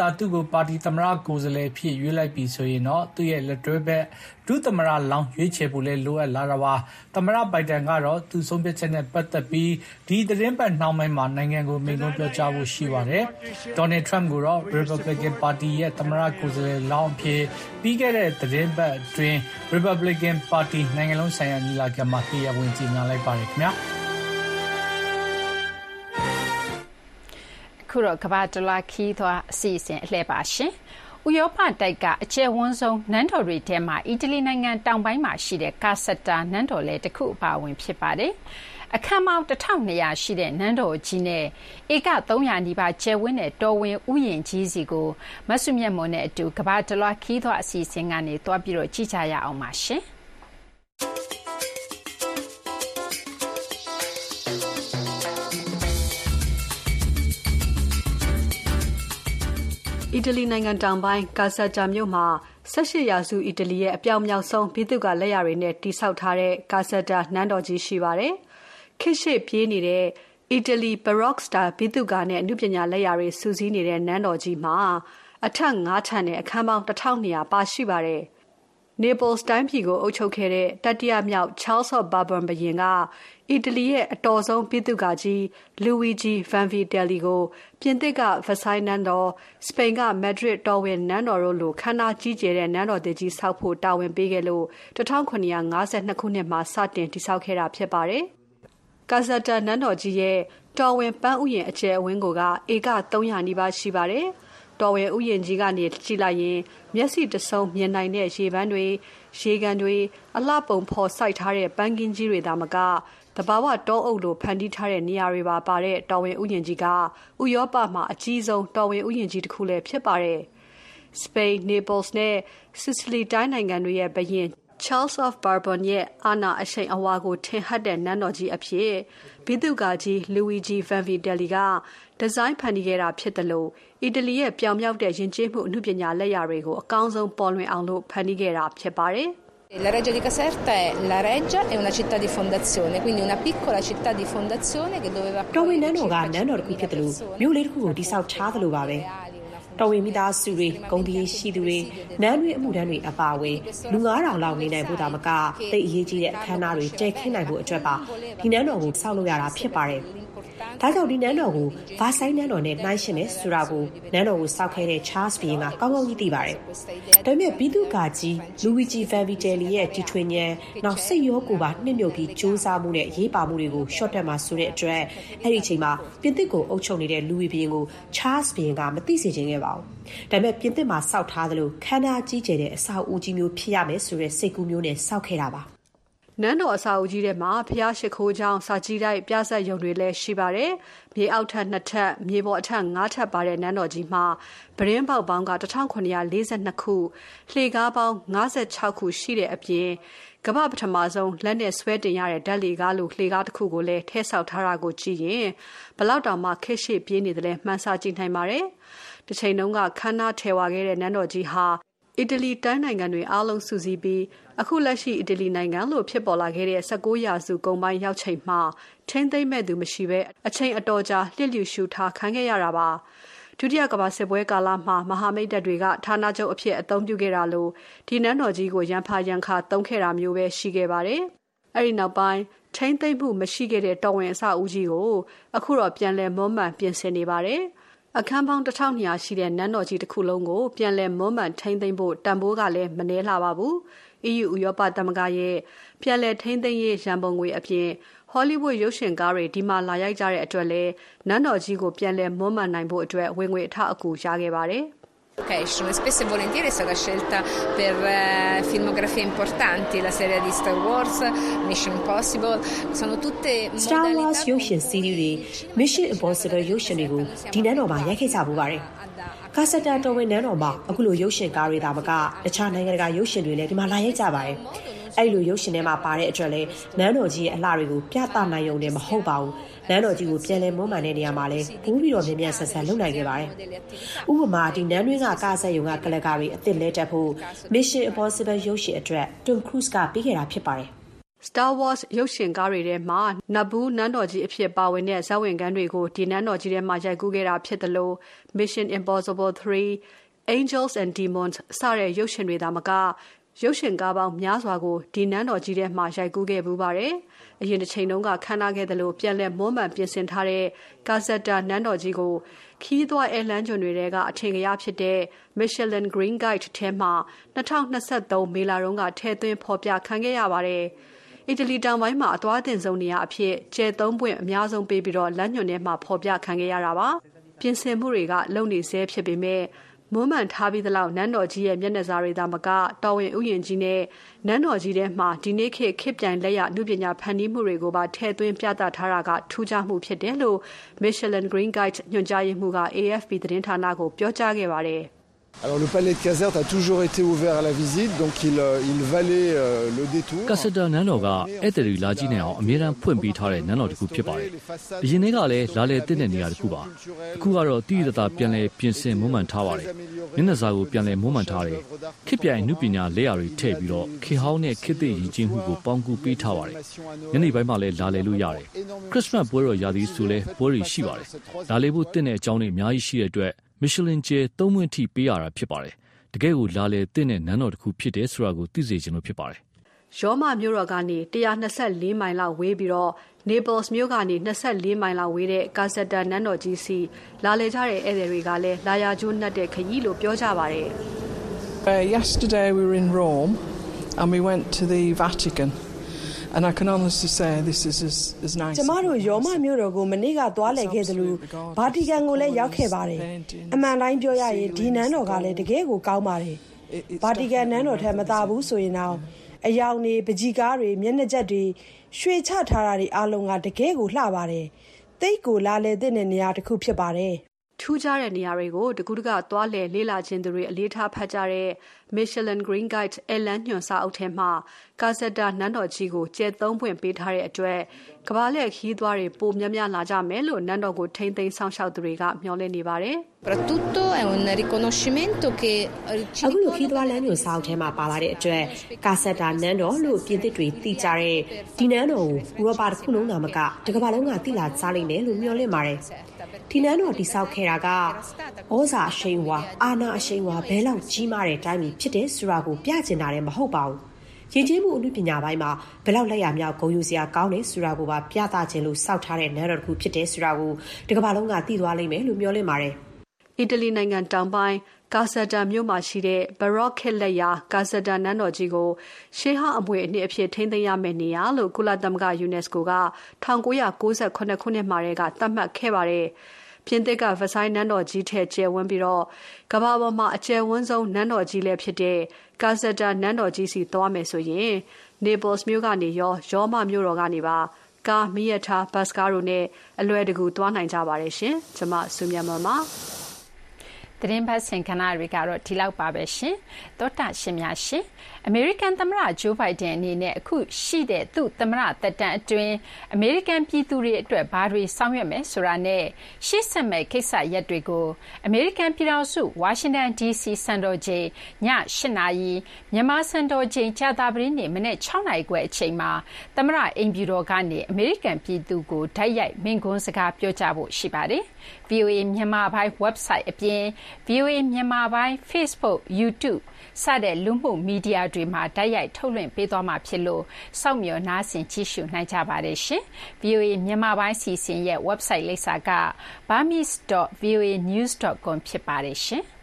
သူ့ကိုပါတီသမ္မတကိုယ်စားလှယ်ဖြစ်ရွေးလိုက်ပြီဆိုရင်တော့သူ့ရဲ့လက်တွဲဘက်ဒုသမ္မတလောင်းရွေးချယ်ဖို့လဲလိုအပ်လာတာပါသမ္မတဘိုင်ဒန်ကတော့သူဆုံးဖြတ်ချက်နဲ့ပတ်သက်ပြီးဒီသတင်းပတ်နှောင်းပိုင်းမှာနိုင်ငံကိုမိန့်ခွန်းပြောကြားဖို့ရှိပါတယ်ဒေါ်နယ်ထရမ့်ကိုတော့ Republican Party ရဲ့သမ္မတကိုယ်စားလှယ်လောင်းအဖြစ်ပြီးခဲ့တဲ့သတင်းပတ်အတွင်း Republican Party နိုင်ငံလုံးဆိုင်ရာညီလာခံမှာတရားဝင်ကြေညာလိုက်ပါတယ်ခင်ဗျာခုတော့ကဘာဒလာခီးသွားအစီအစဉ်အလှည့်ပါရှင်။ဥရောပတိုက်ကအကျယ်ဝန်းဆုံးနန်းတော်တွေထဲမှာအီတလီနိုင်ငံတောင်ပိုင်းမှာရှိတဲ့ကာဆတာနန်းတော်လည်းတစ်ခုအပါအဝင်ဖြစ်ပါတယ်။အခမ်းအနားတစ်ထောင်နှစ်ရာရှိတဲ့နန်းတော်ကြီးနဲ့ဧကသုံးရာနီးပါးကျယ်ဝန်းတဲ့တော်ဝင်ဥယျာဉ်ကြီးစီကိုမဆုမြတ်မွန်နဲ့အတူကဘာဒလာခီးသွားအစီအစဉ်ကနေတွားပြီးတော့ကြည့်ကြရအောင်ပါရှင်။အီတလီနိုင်ငံတောင်ပိုင်းကာဆာတာမြို့မှာဆယ့်ရှစ်ရာစုအီတလီရဲ့အပြောင်မြောက်ဆုံးဘိသုကလက်ရာတွေနဲ့တည်ဆောက်ထားတဲ့ကာဆာတာနန်းတော်ကြီးရှိပါတယ်။ခေတ်ရှေ့ပြေးနေတဲ့အီတလီ Baroque style ဘိသုကနဲ့အနုပညာလက်ရာတွေစုစည်းနေတဲ့နန်းတော်ကြီးမှာအထက်ငါးထပ်နဲ့အခန်းပေါင်းတစ်ထောင်နှစ်ရာပါရှိပါတယ်။ Naples တိုင်းပြည်ကိုအုပ်ချုပ်ခဲ့တဲ့တတိယမြောက် Charles of Bourbon ဘုရင်ကအီတလီရဲ့အတော်ဆုံးဘိသုကကြီး Luigi Vanvitelli ကိုပြင်သစ်က Versailles နန်းတော်၊စပိန်က Madrid တော်ဝင်နန်းတော်တို့လိုခမ်းနားကြီးကျယ်တဲ့နန်းတော်သစ်ကြီးဆောက်ဖို့တာဝန်ပေးခဲ့လို့တစ်ထောင်ခုနှစ်ရာငါးဆယ်နှစ်ခုနှစ်မှာစတင်တည်ဆောက်ခဲ့တာဖြစ်ပါတယ်။ကာဆာတာနန်းတော်ကြီးရဲ့တော်ဝင်ပန်းဥယျာဉ်အကျယ်အဝန်းကိုကဧကသုံးရာနီးပါးရှိပါတယ်။တော်ဝင်ဥယျာဉ်ကြီးကနေကြည့်လိုက်ရင်မျက်စိတဆုံမြင်နိုင်တဲ့ရေပန်းတွေရေကန်တွေအလှပုံဖော်စိုက်ထားတဲ့ပန်းကင်းကြီးတွေသာမကတဘာဝတောအုပ်လိုဖန်တီးထားတဲ့နေရာတွေပါပါတဲ့တော်ဝင်ဥယျာဉ်ကြီးကဥရောပမှာအကြီးဆုံးတော်ဝင်ဥယျာဉ်ကြီးတစ်ခုလည်းဖြစ်ပါတယ်။ Spain, Naples နဲ့ Sicily တိုင်းနိုင်ငံတွေရဲ့ဘုရင် Charles of Bourbon ရဲ့အာဏာအရှိန်အဝါကိုထင်ဟပ်တဲ့နန်းတော်ကြီးအဖြစ်ဘိသုကကြီး Luigi Vanvitelli ကဒီဇိုင်းဖန်တီးခဲ့တာဖြစ်တယ်လို့အီတလီရဲ့ပြောင်မြောက်တဲ့ယဉ်ကျေးမှုအမှုပညာလက်ရာတွေကိုအကောင်းဆုံးပေါ်လွင်အောင်လို့ဖန်တီးခဲ့တာဖြစ်ပါတယ်။ La Reggia di Caserta è la Reggia è una città di fondazione, quindi una piccola città di fondazione che doveva တော်ဝင်နန်းတော်ကနန်းတော်တစ်ခုဖြစ်တယ်လို့မြို့လေးတစ်ခုကိုတိဆောက်ထားတယ်လို့ပါပဲတော်ဝင်မိသားစုတွေဂုဏ်ကြီးရှိသူတွေနန်းတွေအမှုထမ်းတွေအပါအဝင်လူငါးထောင်လောက်နေနိုင်ဖို့ဒါမကတိတ်အရေးကြီးတဲ့အခမ်းအနားတွေတည်ခင်းနိုင်ဖို့အတွက်ပါဒီနန်းတော်ကိုဆောက်လုပ်ရတာဖြစ်ပါတယ်ဒါကြောင့်ဒီနန်းတော်ကိုဗာဆိုင်နန်းတော်နဲ့နှိုင်းယှဉ်မယ်ဆိုတာကိုနန်းတော်ကိုစောက်ခဲ့တဲ့ Charles ဘုရင်ကကောင်းကောင်းကြီးသိပါတယ်။ဒါပေမဲ့ဘိသုကာကြီး Luigi Vanvitelli ရဲ့တီထွင်ဉာဏ်နောက်စိတ်ရောကိုယ်ပါနှိမ့်ညွတ်ပြီးစူးစမ်းမှုနဲ့ရေးပါမှုတွေကိုရှော့တက်မှာဆိုတဲ့အတွက်အဲ့ဒီအချိန်မှာပြင်သစ်ကိုအုပ်ချုပ်နေတဲ့လူဝီဘုရင်ကို Charles ဘုရင်ကမသိစေချင်ခဲ့ပါဘူး။ဒါပေမဲ့ပြင်သစ်မှာစောက်ထားသလိုခန္ဓာကြီးကျယ်တဲ့အဆောက်အဦကြီးမျိုးဖြစ်ရမယ်ဆိုတဲ့စိတ်ကူးမျိုးနဲ့စောက်ခဲ့တာပါ။နန်းတော်အဆောက်အဦကြီးထဲမှာဖျားရှိခိုးကျောင်းစာကြည့်တိုက်ပြဆက်ရုံတွေလည်းရှိပါတယ်။မြေအောက်ထပ်နှစ်ထပ်မြေပေါ်အထက်ငါးထပ်ပါတဲ့နန်းတော်ကြီးမှာပရင်းပေါက်ပေါင်းကတစ်ထောင်ခုနှစ်ရာလေးဆယ်နှစ်ခုလှေကားပေါင်းငါးဆယ်ခြောက်ခုရှိတဲ့အပြင်ကမ္ဘာပထမဆုံးလက်နဲ့ဆွဲတင်ရတဲ့ဓာတ်လေကားလိုလှေကားတစ်ခုကိုလည်းထည့်ဆောက်ထားတာကိုကြည့်ရင်ဘလောက်တောင်မှခက်ရှိပြင်းနေတယ်လဲမှန်းဆကြည့်နိုင်ပါတယ်။တစ်ချိန်လုံးကခမ်းနားထဲဝါခဲ့တဲ့နန်းတော်ကြီးဟာအီတလီတိုင်းနိုင်ငံတွေအားလုံးစုစည်းပြီးအခုလက်ရှိအီတလီနိုင်ငံလို့ဖြစ်ပေါ်လာခဲ့တဲ့၁၉ရာစုကုန်ပိုင်းရောက်ချိန်မှာထိမ့်သိမ့်မဲ့သူမရှိဘဲအချိန်အတော်ကြာလျှစ်လျူရှုထားခံခဲ့ရတာပါဒုတိယကမ္ဘာစစ်ပွဲကာလမှာမဟာမိတ်တပ်တွေကဌာနချုပ်အဖြစ်အသုံးပြုခဲ့တာလို့ဒီနန်းတော်ကြီးကိုရန်ဖာရန်ခါသုံးခဲ့တာမျိုးပဲရှိခဲ့ပါတယ်အဲဒီနောက်ပိုင်းထိမ့်သိမ့်မှုမရှိခဲ့တဲ့တော်ဝင်အဆောက်အဦကြီးကိုအခုတော့ပြန်လည်မွမ်းမံပြင်ဆင်နေပါတယ်အခန်းပေါင်းတစ်ထောင်နှစ်ရာရှိတဲ့နန်းတော်ကြီးတစ်ခုလုံးကိုပြန်လည်မွမ်းမံထိန်းသိမ်းဖို့တန်ဖိုးကလည်းမနှဲလှပါဘူး။ အီးယူ ဥရောပသမဂ္ဂရဲ့ပြန်လည်ထိန်းသိမ်းရေးရန်ပုံငွေအပြင်ဟောလိဝုဒ်ရုပ်ရှင်ကားတွေဒီမှာလာရိုက်ကြတဲ့အတွက်လည်းနန်းတော်ကြီးကိုပြန်လည်မွမ်းမံနိုင်ဖို့အတွက်ဝင်ငွေအထောက်အကူရခဲ့ပါတယ်။ Location. Spesso e volentieri è stata scelta per uh, filmografie importanti, la serie di Star Wars, Mission Impossible, sono tutte Star Wars ရုပ်ရှင်စီးရီးတွေ Mission Impossible ရုပ်ရှင်တွေကိုဒီနန်းတော်မှာရိုက်ခဲ့ကြပူပါတယ်။ကာဆတာတော်ဝင်နန်းတော်မှာအခုလိုရုပ်ရှင်ကားတွေဒါမကတခြားနိုင်ငံတကာရုပ်ရှင်တွေလည်းဒီမှာလာရိုက်ကြပါတယ်။အဲ့လိုရုပ်ရှင်ထဲမှာပါတဲ့အတွက်လည်းနန်းတော်ကြီးရဲ့အလှတွေကိုပြသနိုင်ရုံနဲ့မဟုတ်ပါဘူး။နန်းတော်ကြီးကိုပြန်လည်မွမ်းမံတဲ့နေရာမှာလည်းပိုးပြီးတော့မြင်မြန်ဆန်ဆန်လုပ်နိုင်ခဲ့ပါတယ်။ဥပမာဒီနန်းတွင်းကကားဆက်ရုံကကလကားတွေအစ်စ်လဲတက်ဖို့ Mission Impossible ရုပ်ရှင်အတွက် Tom Cruise ကပြီးခဲ့တာဖြစ်ပါတယ် Star Wars ရုပ်ရှင်ကားတွေထဲမှာ Naboo နန်းတော်ကြီးအဖြစ်ပါဝင်တဲ့ဇာတ်ဝင်ခန်းတွေကိုဒီနန်းတော်ကြီးထဲမှာရိုက်ကူးခဲ့တာဖြစ်တယ်လို့ Mission Impossible three, Angels and Demons စတဲ့ရုပ်ရှင်တွေသာမကရုပ်ရှင်ကားပေါင်းများစွာကိုဒီနန်းတော်ကြီးထဲမှာရိုက်ကူးခဲ့ပူပါတယ်။အရင်တစ်ချိန်တုန်းကခမ်းနားခဲ့တယ်လို့ပြန်လည်မွမ်းမံပြင်ဆင်ထားတဲ့ Caseta နန်းတော်ကြီးကိုခီးသွွားအဲလန်းကျွန်းတွေကအထင်ကြီးဖြစ်တဲ့ Michelin Green Guide ထဲမှာtwenty twenty-threeမေလတုန်းကထည့်သွင်းဖော်ပြခံခဲ့ရပါတယ်။အီတလီတောင်ပိုင်းမှာအသွားအတင်ဆုံးနေရာအဖြစ်ကျဲသုံးပွင့်အများဆုံးပေးပြီးတော့လမ်းညွှန်ထဲမှာဖော်ပြခံခဲ့ရတာပါ။ပြင်ဆင်မှုတွေကလုံနေဆဲဖြစ်ပေမဲ့မွမ်းမံထားပြီးသလောက်နန်းတော်ကြီးရဲ့မျက်နှာစာတွေသာမကတော်ဝင်ဥယျာဉ်ကြီးနဲ့နန်းတော်ကြီးထဲမှာဒီနေ့ခေတ်ခေတ်ပြိုင်လက်ရလူပညာဖန်တီးမှုတွေကိုပါထည့်သွင်းပြသထားတာကထူးခြားမှုဖြစ်တယ်လို့ Michelin Green Guide ညွှန်ကြားရေးမှူးက A F P သတင်းဌာနကိုပြောကြားခဲ့ပါတယ် Alors le palais de Caserte a toujours été ouvert à la visite, donc il, il valait euh, le détour. Caseta နန်းတော်ကဧည့်သည်လာကြည့်နေအောင်အမြဲတမ်းဖွင့်ပေးထားတဲ့နန်းတော်တစ်ခုဖြစ်ပါတယ်။အရင်ကလည်းလာလေတဲ့နေရာတစ်ခုပါ။အခုကတော့တည်တသာပြန်လဲပြင်ဆင်မွမ်းမံထားပါတယ်။မျက်နှာစာကိုပြန်လဲမွမ်းမံထားတယ်။ခေတ်ပြိုင်နုပညာလက်ရာတွေထည့်ပြီးတော့ခေဟောင်းနဲ့ခေတ်သစ်ရည်ကျင်းမှုကိုပေါင်းကူးပေးထားပါတယ်။ညနေပိုင်းမှာလည်းလာလေလို့ရတယ်။ Christmas ပွဲတော်ရာသီဆိုလဲပွဲတွေရှိပါတယ်။လာလေဖို့တင့်တဲ့အကြောင်းတွေအများကြီးရှိတဲ့အတွက်Michelin ကျဲသုံးပွင့်ထိပေးရတာဖြစ်ပါတယ်။တကယ်ကိုလာလေတဲ့နဲ့နန်းတော်တစ်ခုဖြစ်တယ်ဆိုတာကိုသိစေချင်လို့ဖြစ်ပါတယ်။ရောမမြို့တော်ကနေone hundred twenty-fourမိုင်လောက်ဝေးပြီးတော့ Naples မြို့ကနေtwenty-fourမိုင်လောက်ဝေးတဲ့ Caseta နန်းတော်ကြီးစီလာလေကြတဲ့ဧည့်သည်တွေကလည်းလာယာကျိုးနှက်တဲ့ခရီးလို့ပြောကြပါတယ်။ Yesterday we were in Rome and we went to the Vatican.And I can honestly say this is as, as nice. ကျမတို့ရောမမြို့တော်ကိုမနေ့ကသွားလည်ခဲ့သလိုဗာတီကန်ကိုလည်းရောက်ခဲ့ပါတယ်။အမှန်တိုင်းပြောရရင်ဒီနန်းတော်ကလည်းတကယ်ကိုကောင်းပါတယ်။ဗာတီကန်နန်းတော်ထက်မသာဘူးဆိုရင်တော့အယောင်တွေပကြီကားတွေမျက်နှာကျက်တွေရွှေချထားတာတွေအလုံးကတကယ်ကိုလှပါတယ်။တိတ်ကိုလာလေတဲ့နေရာတစ်ခုဖြစ်ပါတယ်။ထူးခြားတဲ့နေရာတွေကိုတကူးတကသွားလည်လေးလာခြင်းသူတွေအလေးထားဖတ်ကြတဲ့ Michelin Green Guide အဲလန်းညွှန်စာအုပ်ထဲမှာ Caseta နန်းတော်ကြီးကိုကျဲသုံးပွင့်ပေးထားတဲ့အတွက်ကမ္ဘာလက်ခီးသွားတွေပိုများများလာကြမယ်လို့နန်းတော်ကိုထိမ့်သိမ်းဆောင်ရှောက်သူတွေကမျှော်လင့်နေပါတယ်။ Soprattutto è un riconoscimento che အခုလိုခီးသွားလမ်းညွှန်စာအုပ်ထဲမှာပါလာတဲ့အတွက် Caseta နန်းတော်လို့ပြင်သစ်တွေသိကြတဲ့ဒီနန်းတော်ကိုဥရောပတစ်ခုလုံးသာမကတစ်ကမ္ဘာလုံးကသိလာကြလိမ့်မယ်လို့မျှော်လင့်ပါတယ်။ဒီနန်းတော်တိဆောက်ခဲ့တာကဩဇာအရှိန်ဝါအာဏာအရှိန်ဝါဘဲလောက်ကြီးမားတဲ့အတိုင်းဖြစ်တဲ့ဆိုတာကိုပြကျင်တာလည်းမဟုတ်ပါဘူး။ယဉ်ကျေးမှုအမှုပညာပိုင်းမှာဘယ်လောက်လက်ရမြောက်ဂုဏ်ယူစရာကောင်းတယ်ဆိုတာကိုပါပြသခြင်းလို့စောက်ထားတဲ့နန်းတော်တစ်ခုဖြစ်တဲ့ဆိုတာကိုဒီကမ္ဘာလုံးကသိသွားလိမ့်မယ်လို့မျှော်လင့်ပါတယ်။အီတလီနိုင်ငံတောင်ပိုင်း Caseta မြို့မှာရှိတဲ့ Baroque ခေတ်လက်ရာ Caseta နန်းတော်ကြီးကိုရှေးဟောင်းအမွေအနှစ်အဖြစ်ထိန်းသိမ်းရမယ့်နေရာလို့ကုလသမဂ္ဂ UNESCO ကnineteen ninety-sevenခုနှစ်မှာတည်းကသတ်မှတ်ခဲ့ပါတယ်။ပြင်သစ်က Versailles နန်းတော်ကြီးထဲကျယ်ဝန်းပြီးတော့ကမ္ဘာပေါ်မှာအကျယ်ဝန်းဆုံးနန်းတော်ကြီးလည်းဖြစ်တဲ့ Caseta နန်းတော်ကြီးစီသွားမယ်ဆိုရင် Naples မြို့ကနေရောရောမမြို့တော်ကနေပါကားမီးရထားဘတ်စ်ကားတို့နဲ့အလွယ်တကူသွားနိုင်ကြပါတယ်ရှင်။ကျွန်မစုမြတ်မပါသတင်းပတ်စင်ခဏတွေကတော့ဒီလောက်ပါပဲရှင်တောတာရှင်များရှင်အမေရိကန်သမ္မတဂျိုးဘိုင်ဒန်အနေနဲ့အခုရှိတဲ့သူ့သမ္မတသက်တမ်းအတွင်းအမေရိကန်ပြည်သူတွေအတွက်ဘာတွေဆောင်ရွက်မယ်ဆိုတာနဲ့ရှေ့ဆက်မဲ့ကိစ္စရပ်တွေကိုအမေရိကန်ပြည်ထောင်စုဝါရှင်တန် ဒီ စီ စံတော်ချိန်ညeightနာရီမြန်မာစံတော်ချိန်ကြာသပတေးနေ့မနေ့sixနာရီခွဲအချိန်မှာသမ္မတအိမ်ဖြူတော်ကနေအမေရိကန်ပြည်သူကိုဓာတ်ရိုက်မိန့်ခွန်းစကားပြောကြားဖို့ရှိပါတယ် V O A မြန်မာပိုင်း website အပြင် V O A မြန်မာပိုင်း Facebook, YouTube စတဲ့လူမှုမီဒီယာတွေမှာတိုက်ရိုက်ထုတ်လွှင့်ပေးသွားမှာဖြစ်လို့စောင့်မျှော်နားဆင်ကြည့်ရှုနိုင်ကြပါတယ်ရှင်။ V O A မြန်မာပိုင်းစီစဉ်ရဲ့ website လိပ်စာက burmese dot v o a news dot com ဖြစ်ပါတယ်ရှင်။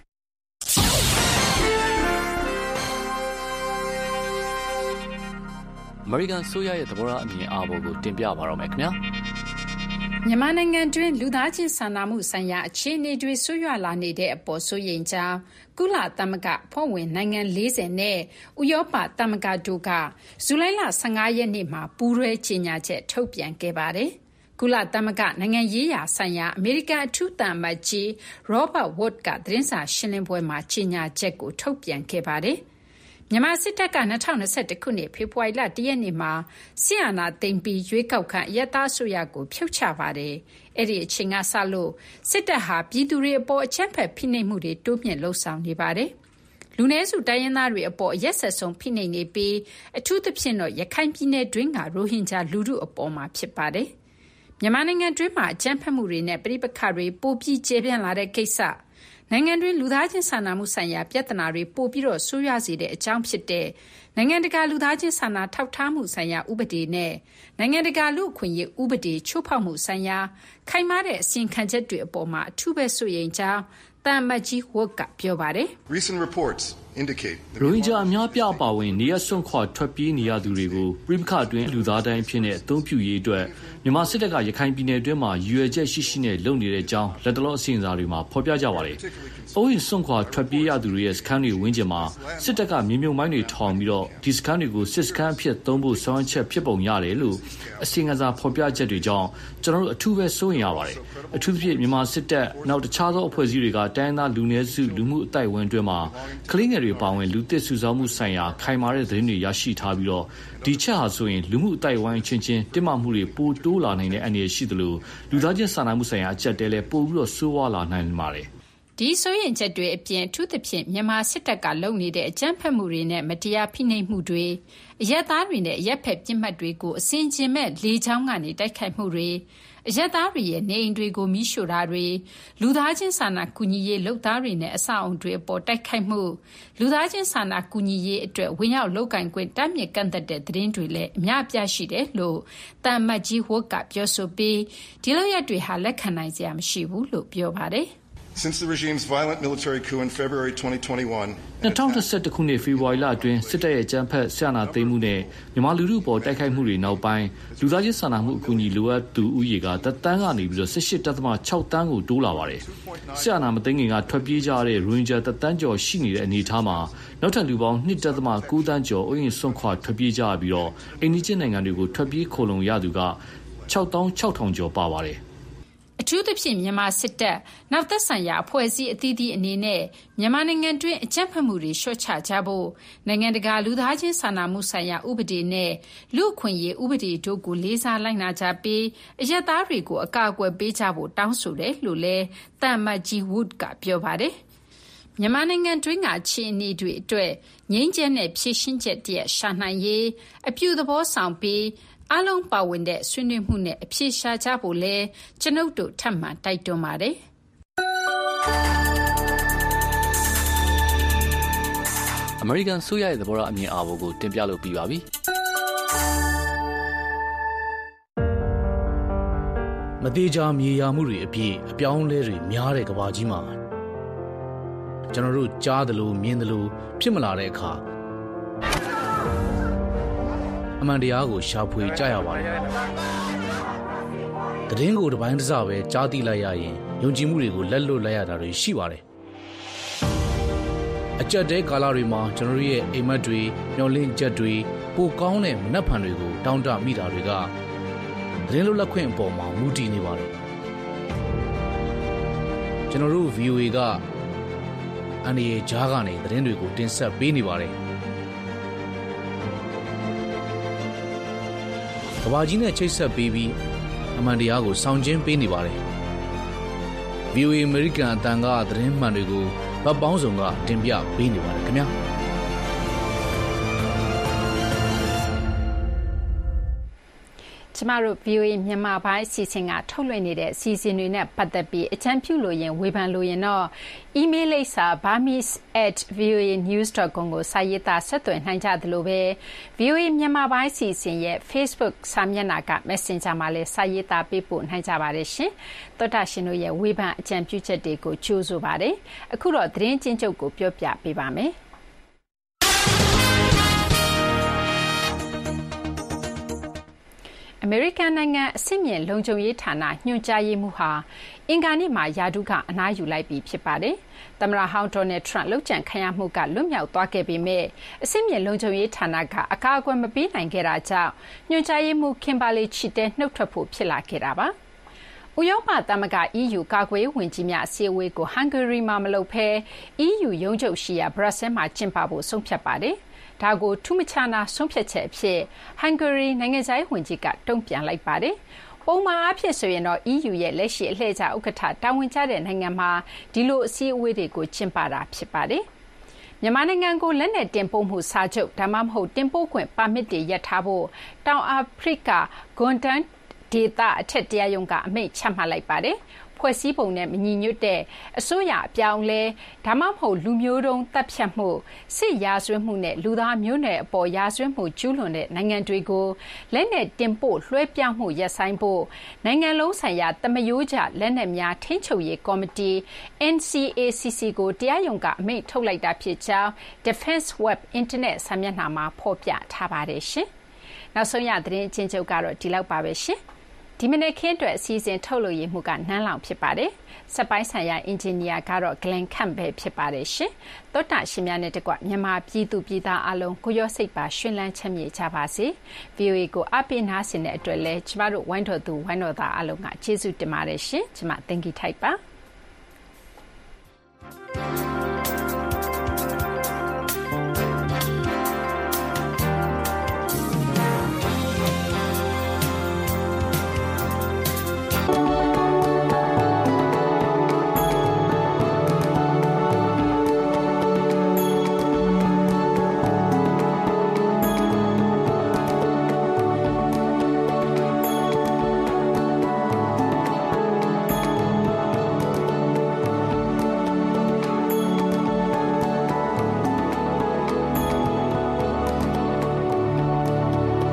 အမေရိကန်ဆိုရရဲ့သဘောထားအမြင်အာဘော်ကိုတင်ပြပါတော့မယ်ခင်ဗျာ။မြန်မာနိုင်ငံတွင်းလူသားချင်းစာနာမှုဆိုင်ရာအခြေအနေတွေဆိုးရွားလာနေတဲ့အပေါ်စိုးရိမ်ကြောင်းကုလသမဂ္ဂဖွဲ့ဝင်နိုင်ငံfortyနဲ့ဥရောပသမဂ္ဂတို့ကဇူလိုင်လfifteenရက်နေ့မှာပူးတွဲကြေညာချက်ထုတ်ပြန်ခဲ့ပါတယ်။ကုလသမဂ္ဂနိုင်ငံရေးရာဆိုင်ရာအမေရိကန်အထူးသံအမတ်ကြီး Robert Wood ကသတင်းစာရှင်းလင်းပွဲမှာကြေညာချက်ကိုထုတ်ပြန်ခဲ့ပါတယ်။မြန်မာစစ်တပ်ကtwenty twenty-oneခုနှစ်ဖေဖော်ဝါရီလoneရက်နေ့မှာစစ်အာဏာသိမ်းပြီးရွေးကောက်ခံအရပ်သားအစိုးရကိုဖြုတ်ချပါတယ်။အဲ့ဒီအချိန်ကစလို့စစ်တပ်ဟာပြည်သူတွေအပေါ်အကြမ်းဖက်ဖိနှိပ်မှုတွေတိုးမြင့်လှုံ့ဆော်နေပါတယ်။လူနည်းစုတိုင်းရင်းသားတွေအပေါ်ရက်ဆက်ဆုံးဖိနှိပ်နေပြီးအထူးသဖြင့်တော့ရခိုင်ပြည်နယ်တွင်းကရိုဟင်ဂျာလူထုအပေါ်မှာဖြစ်ပါတယ်။မြန်မာနိုင်ငံတွင်းမှာအကြမ်းဖက်မှုတွေနဲ့ပြည်ပခါတွေပိုပြီးကျေပြန့်လာတဲ့ကိစ္စနိုင်ငံတွင်းလူသားချင်းစာနာမှုဆိုင်ရာပြဿနာတွေပိုပြီးတော့ဆိုးရွားစေတဲ့အကြောင်းဖြစ်တဲ့နိုင်ငံတကာလူသားချင်းစာနာထောက်ထားမှုဆိုင်ရာဥပဒေနဲ့နိုင်ငံတကာလူ့အခွင့်အရေးဥပဒေချိုးဖောက်မှုဆိုင်ရာခိုင်မာတဲ့အစီရင်ခံချက်တွေအပေါ်မှာအထူးပဲစိုးရိမ်ကြောင်းတမ်မတ်ကြီးဝတ်ကပြောပါတယ်။ Recent reports indicate ရိုဟင်ဂျာအများပြပါဝင်နေရစွန့်ခွာထွက်ပြေးနေရသူတွေကိုပြည်ပခအတွင်းလူသားတိုင်းဖြစ်တဲ့အသုံးပြုရေးအတွက်မြန်မာစစ်တပ်ကရခိုင်ပြည်နယ်အတွင်းမှာရည်ရွယ်ချက်ရှိရှိနဲ့လုပ်နေတဲ့အကြောင်းလက်တလောအစီအစဉ်တွေမှာဖော်ပြကြပါတယ်။အိုးရင်စွန့်ခွာထွက်ပြေးရသူတွေရဲ့စခန်းတွေဝန်းကျင်မှာစစ်တပ်ကမြေမြုပ်မိုင်းတွေထောင်ပြီးတော့ဒီစခန်းတွေကိုစစ်စခန်းအဖြစ်သုံးဖို့ဆောင်ရွက်ချက်ဖြစ်ပုံရတယ်လို့အစီအစဉ်ဖော်ပြချက်တွေကြောင့်ကျွန်တော်တို့အထူးပဲစိုးရိမ်ရပါတယ်။အထူးသဖြင့်မြန်မာစစ်တပ်နောက်တခြားသောအဖွဲ့အစည်းတွေကတိုင်းသားလူနည်းစုလူမှုအသိုက်အဝန်းအတွင်းမှာကလေးငယ်တွေပါဝင်လူသစ်စုဆောင်းမှုဆိုင်ရာခိုင်မာတဲ့သတင်းတွေရရှိထားပြီးတော့ဒီချက်ဟာဆိုရင်လူမှုအသိုက်အဝန်းချင်းချင်းတင်မာမှုတွေပိုတိုးလာနိုင်တဲ့အနေရှိသလိုလူသားချင်းစာနာမှုဆိုင်ရာအချက်တဲလဲပိုပြီးတော့ဆိုးဝါးလာနိုင်ပါတယ်ဒီဆိုရင်ချက်တွေအပြင်အထူးသဖြင့်မြန်မာစစ်တပ်ကလုပ်နေတဲ့အကြမ်းဖက်မှုတွေနဲ့မတရားဖိနှိပ်မှုတွေအရက်သားတွေနဲ့အရက်ဖက်ပြစ်မှတ်တွေကိုအစင်ကျင်မဲ့လေချောင်းကနေတိုက်ခိုက်မှုတွေအရက်သားတွေရဲ့နေအိမ်တွေကိုမိရှို့တာတွေလူသားချင်းစာနာကူညီရေးလုပ်သားတွေနဲ့အဆောက်အုံတွေအပေါ်တိုက်ခိုက်မှုလူသားချင်းစာနာကူညီရေးအတွက်ဝင်ရောက်လုပ်ကင်ခွင့်တမ်းမြစ်ကန့်သက်တဲ့သတင်းတွေလည်းအများအပြားရှိတယ်လို့တမ်မတ်ကြီးဝတ်ကပြောဆိုပြီးဒီလိုရတွေဟာလက်ခံနိုင်စရာမရှိဘူးလို့ပြောပါတယ် Since the regime's violent military coup in February twenty twenty-one, two thousand twenty-oneခုနှစ်ဖေဖော်ဝါရီလအတွင်းစစ်တပ်ရဲ့ကြမ်းဖက်ဆန္ဒသိမ်းမှုနဲ့မြန်မာလူထုပေါ်တိုက်ခိုက်မှုတွေနောက်ပိုင်းလူသားချင်းစာနာမှုအကူအညီလိုအပ်သူဦးရေကတသန်းကနေပြီးတော့eighteen point sixတန်းကိုတိုးလာပါတယ်။ဆန္ဒမသိမ်းခင်ကထွက်ပြေးကြတဲ့ရိုဟင်ဂျာတသန်းကျော်ရှိနေတဲ့အနေအထားမှာနောက်ထပ်လူပေါင်းtwo point nineတန်းကျော်အိုးအိမ်ဆွန့်ခွာထွက်ပြေးကြပြီးတော့အိန္ဒိယနိုင်ငံတွေကိုထွက်ပြေးခိုလုံရသူကsix thousand six thousandကျော်ပါပါတယ်။အထူးသဖြင့်မြန်မာစစ်တပ်နောက်သက်ဆိုင်ရာအဖွဲ့အစည်းအသီးသီးအနေနဲ့မြန်မာနိုင်ငံတွင်းအကြမ်းဖက်မှုတွေလျှော့ချကြဖို့နိုင်ငံတကာလူသားချင်းစာနာမှုဆိုင်ရာဥပဒေနဲ့လူ့အခွင့်အရေးဥပဒေတို့ကိုလေးစားလိုက်နာကြပြီးအရက်သားတွေကိုအကာအကွယ်ပေးကြဖို့တောင်းဆိုတယ်လို့လည်းတမ်မတ်ကြီးဝုဒ်ကပြောပါတယ်။မြန်မာနိုင်ငံတွင်းကအခြေအနေတွေအတွက်ငြိမ်းချမ်းတဲ့ဖြေရှင်းချက်တည်းရှာနိုင်ရေးအပြုသဘောဆောင်ပြီးအားလုံးပါဝင်တဲ့ဆွေးနွေးမှုနဲ့အဖြေရှာကြဖို့လဲကျွန်ုပ်တို့ထပ်မံတိုက်တွန်းပါတယ်အမေရိကန်ဆိုရရဲ့သဘောထားအမြင်အာဘော်ကိုတင်ပြလို့ပြီးပါပြီမသေးချာမြေယာမှုတွေအပြည့်အပြောင်းလဲတွေများတဲ့ကဘာကြီးမှာကျွန်တော်တို့ကြားသလိုမြင်သလိုဖြစ်မလာတဲ့အခါအမှန်တရားကိုရှာဖွေကြရပါတယ်။သတင်းကိုတစ်ပိုင်းတစ်စပဲကြားသိလိုက်ရရင်ယုံကြည်မှုတွေကိုလက်လွတ်လိုက်ရတာတွေရှိပါတယ်။အကြက်တဲကာလတွေမှာကျွန်တော်ရဲ့အိမ်မက်တွေမျောလင့်ချက်တွေပိုကောင်းတဲ့မနှက်ဖန်တွေကိုတောင်းတမိတာတွေကသတင်းလွတ်လပ်ခွင့်အပေါ်မှာမူတည်နေပါတယ်။ကျွန်တော်တို့ V O A ကအန်ဒီအေဂျားကနေသတင်းတွေကိုတင်ဆက်ပေးနေပါတယ်။ကဘာကြီးနဲ့ချိတ်ဆက်ပေးပြီးအမှန်တရားကိုဆောင်ကျဉ်ပေးနေပါတယ်။ V O A American အတန်ကသတင်းမှန်တွေကိုဗတ်ပေါင်းစုံကတင်ပြပေးနေပါတယ်ခင်ဗျာ။ကျမတို့ V O A မြန်မာပိုင်းအစီအစဉ်ကထုတ်လွှင့်နေတဲ့အစီအစဉ်တွေနဲ့ပတ်သက်ပြီးအကြံပြုလို့ရင်ဝေဖန်လို့ရင်တော့ email လိပ်စာ burmese at voa news dot com ကိုစာရေးသားဆက်သွယ်နိုင်ကြသလိုပဲ V O A မြန်မာပိုင်းအစီအစဉ်ရဲ့ Facebook စာမျက်နှာက Messenger မှာလည်းစာရေးသားပေးပို့နိုင်ကြပါတယ်ရှင်။သောတာရှင်တို့ရဲ့ဝေဖန်အကြံပြုချက်တွေကိုကြိုးဆိုပါတယ်။အခုတော့သတင်းချင်းချုပ်ကိုပြောပြပေးပါမယ်။အမေရိကန်နိုင်ငံအဆင့်မြင့်လုံခြုံရေးဌာနညွှန်ကြားရေးမှူးဟာအင်္ဂါနေ့မှာရာထူးကအနားယူလိုက်ပြီဖြစ်ပါတယ်။သမ္မတဟောင်းဒေါ်နယ်ထရန့်လုပ်ကြံခံရမှုကလွတ်မြောက်သွားခဲ့ပေမဲ့အဆင့်မြင့်လုံခြုံရေးဌာနကအကာအကွယ်မပေးနိုင်ခဲ့တာကြောင့်ညွှန်ကြားရေးမှူးခင်ဘာလီချီတဲနှုတ်ထွက်ဖို့ဖြစ်လာခဲ့တာပါ။ဥရောပသမဂ္ဂ E U ကာကွယ်ရေးဝန်ကြီးများအစည်းအဝေးကိုဟန်ဂေရီမှာမလုပ်ဘဲ E U ရုံးချုပ်ရှိရာဘရပ်ဆဲလ်မှာကျင်းပဖို့ဆုံးဖြတ်ပါတယ်။ဒါကိုထူးမခြားနာဆုံးဖြတ်ချက်အဖြစ်ဟန်ဂေရီနိုင်ငံခြားရေးဝန်ကြီးကတုံ့ပြန်လိုက်ပါတယ်။ပုံမှန်အားဖြင့်ဆိုရင်တော့ E U ရဲ့လက်ရှိအလှည့်ကျဥက္ကဋ္ဌတာဝန်ကျတဲ့နိုင်ငံမှာဒီလိုအစည်းအဝေးတွေကိုကျင်းပတာဖြစ်ပါတယ်။မြန်မာနိုင်ငံကိုလက်နက်တင်ပို့မှုစာချုပ်ဒါမှမဟုတ်တင်ပို့ခွင့်ပါမစ်တွေရပ်ထားဖို့တောင်အာဖရိကဂွန်တန်ဒေသအထက်တရားရုံးကအမိန့်ချမှတ်လိုက်ပါတယ်။ဖွဲ့စည်းပုံနဲ့မညီညွတ်တဲ့အစိုးရအပြောင်းလဲဒါမှမဟုတ်လူမျိုးတုံးတပ်ဖြတ်မှုစစ်ရာဇဝတ်မှုနဲ့လူသားမျိုးနွယ်အပေါ်ရာဇဝတ်မှုကျူးလွန်တဲ့နိုင်ငံတွေကိုလက်နက်တင်ပို့လွှဲပြောင်းမှုရပ်ဆိုင်းဖို့နိုင်ငံလုံးဆိုင်ရာတမယိုးကျလက်နက်များထိန်းချုပ်ရေးကော်မတီ N C A C C ကိုတရားရုံးကအမိန့်ထုတ်လိုက်တာဖြစ်ကြောင်း Defense Web အင်တာနက်စာမျက်နှာမှာဖော်ပြထားပါတယ်ရှင်။နောက်ဆုံးရသတင်းအချင်းချုပ်ကတော့ဒီလောက်ပါပဲရှင်။ဒီမနေ့ခင်းအတွက်အစီအစဉ်ထုတ်လို့ရမှုကနန်းလောင်ဖြစ်ပါတယ်။စက်ပိုင်းဆိုင်ရာအင်ဂျင်နီယာကတော့ Glenn Camp ပဲဖြစ်ပါတယ်ရှင်။သောတာရှင်များနဲ့တကွမြန်မာပြည်သူပြည်သားအလုံးကိုရောစိတ်ပါရှင်လန်းချမ်းမြေကြပါစေ။ V O A ကိုအပိနားဆင်တဲ့အတွက်လည်းကျမတို့ဝိုင်းတော်သူဝိုင်းတော်သားအလုံးကကျေးဇူးတင်ပါတယ်ရှင်။ကျမသင်္ကီထိုက်ပါ။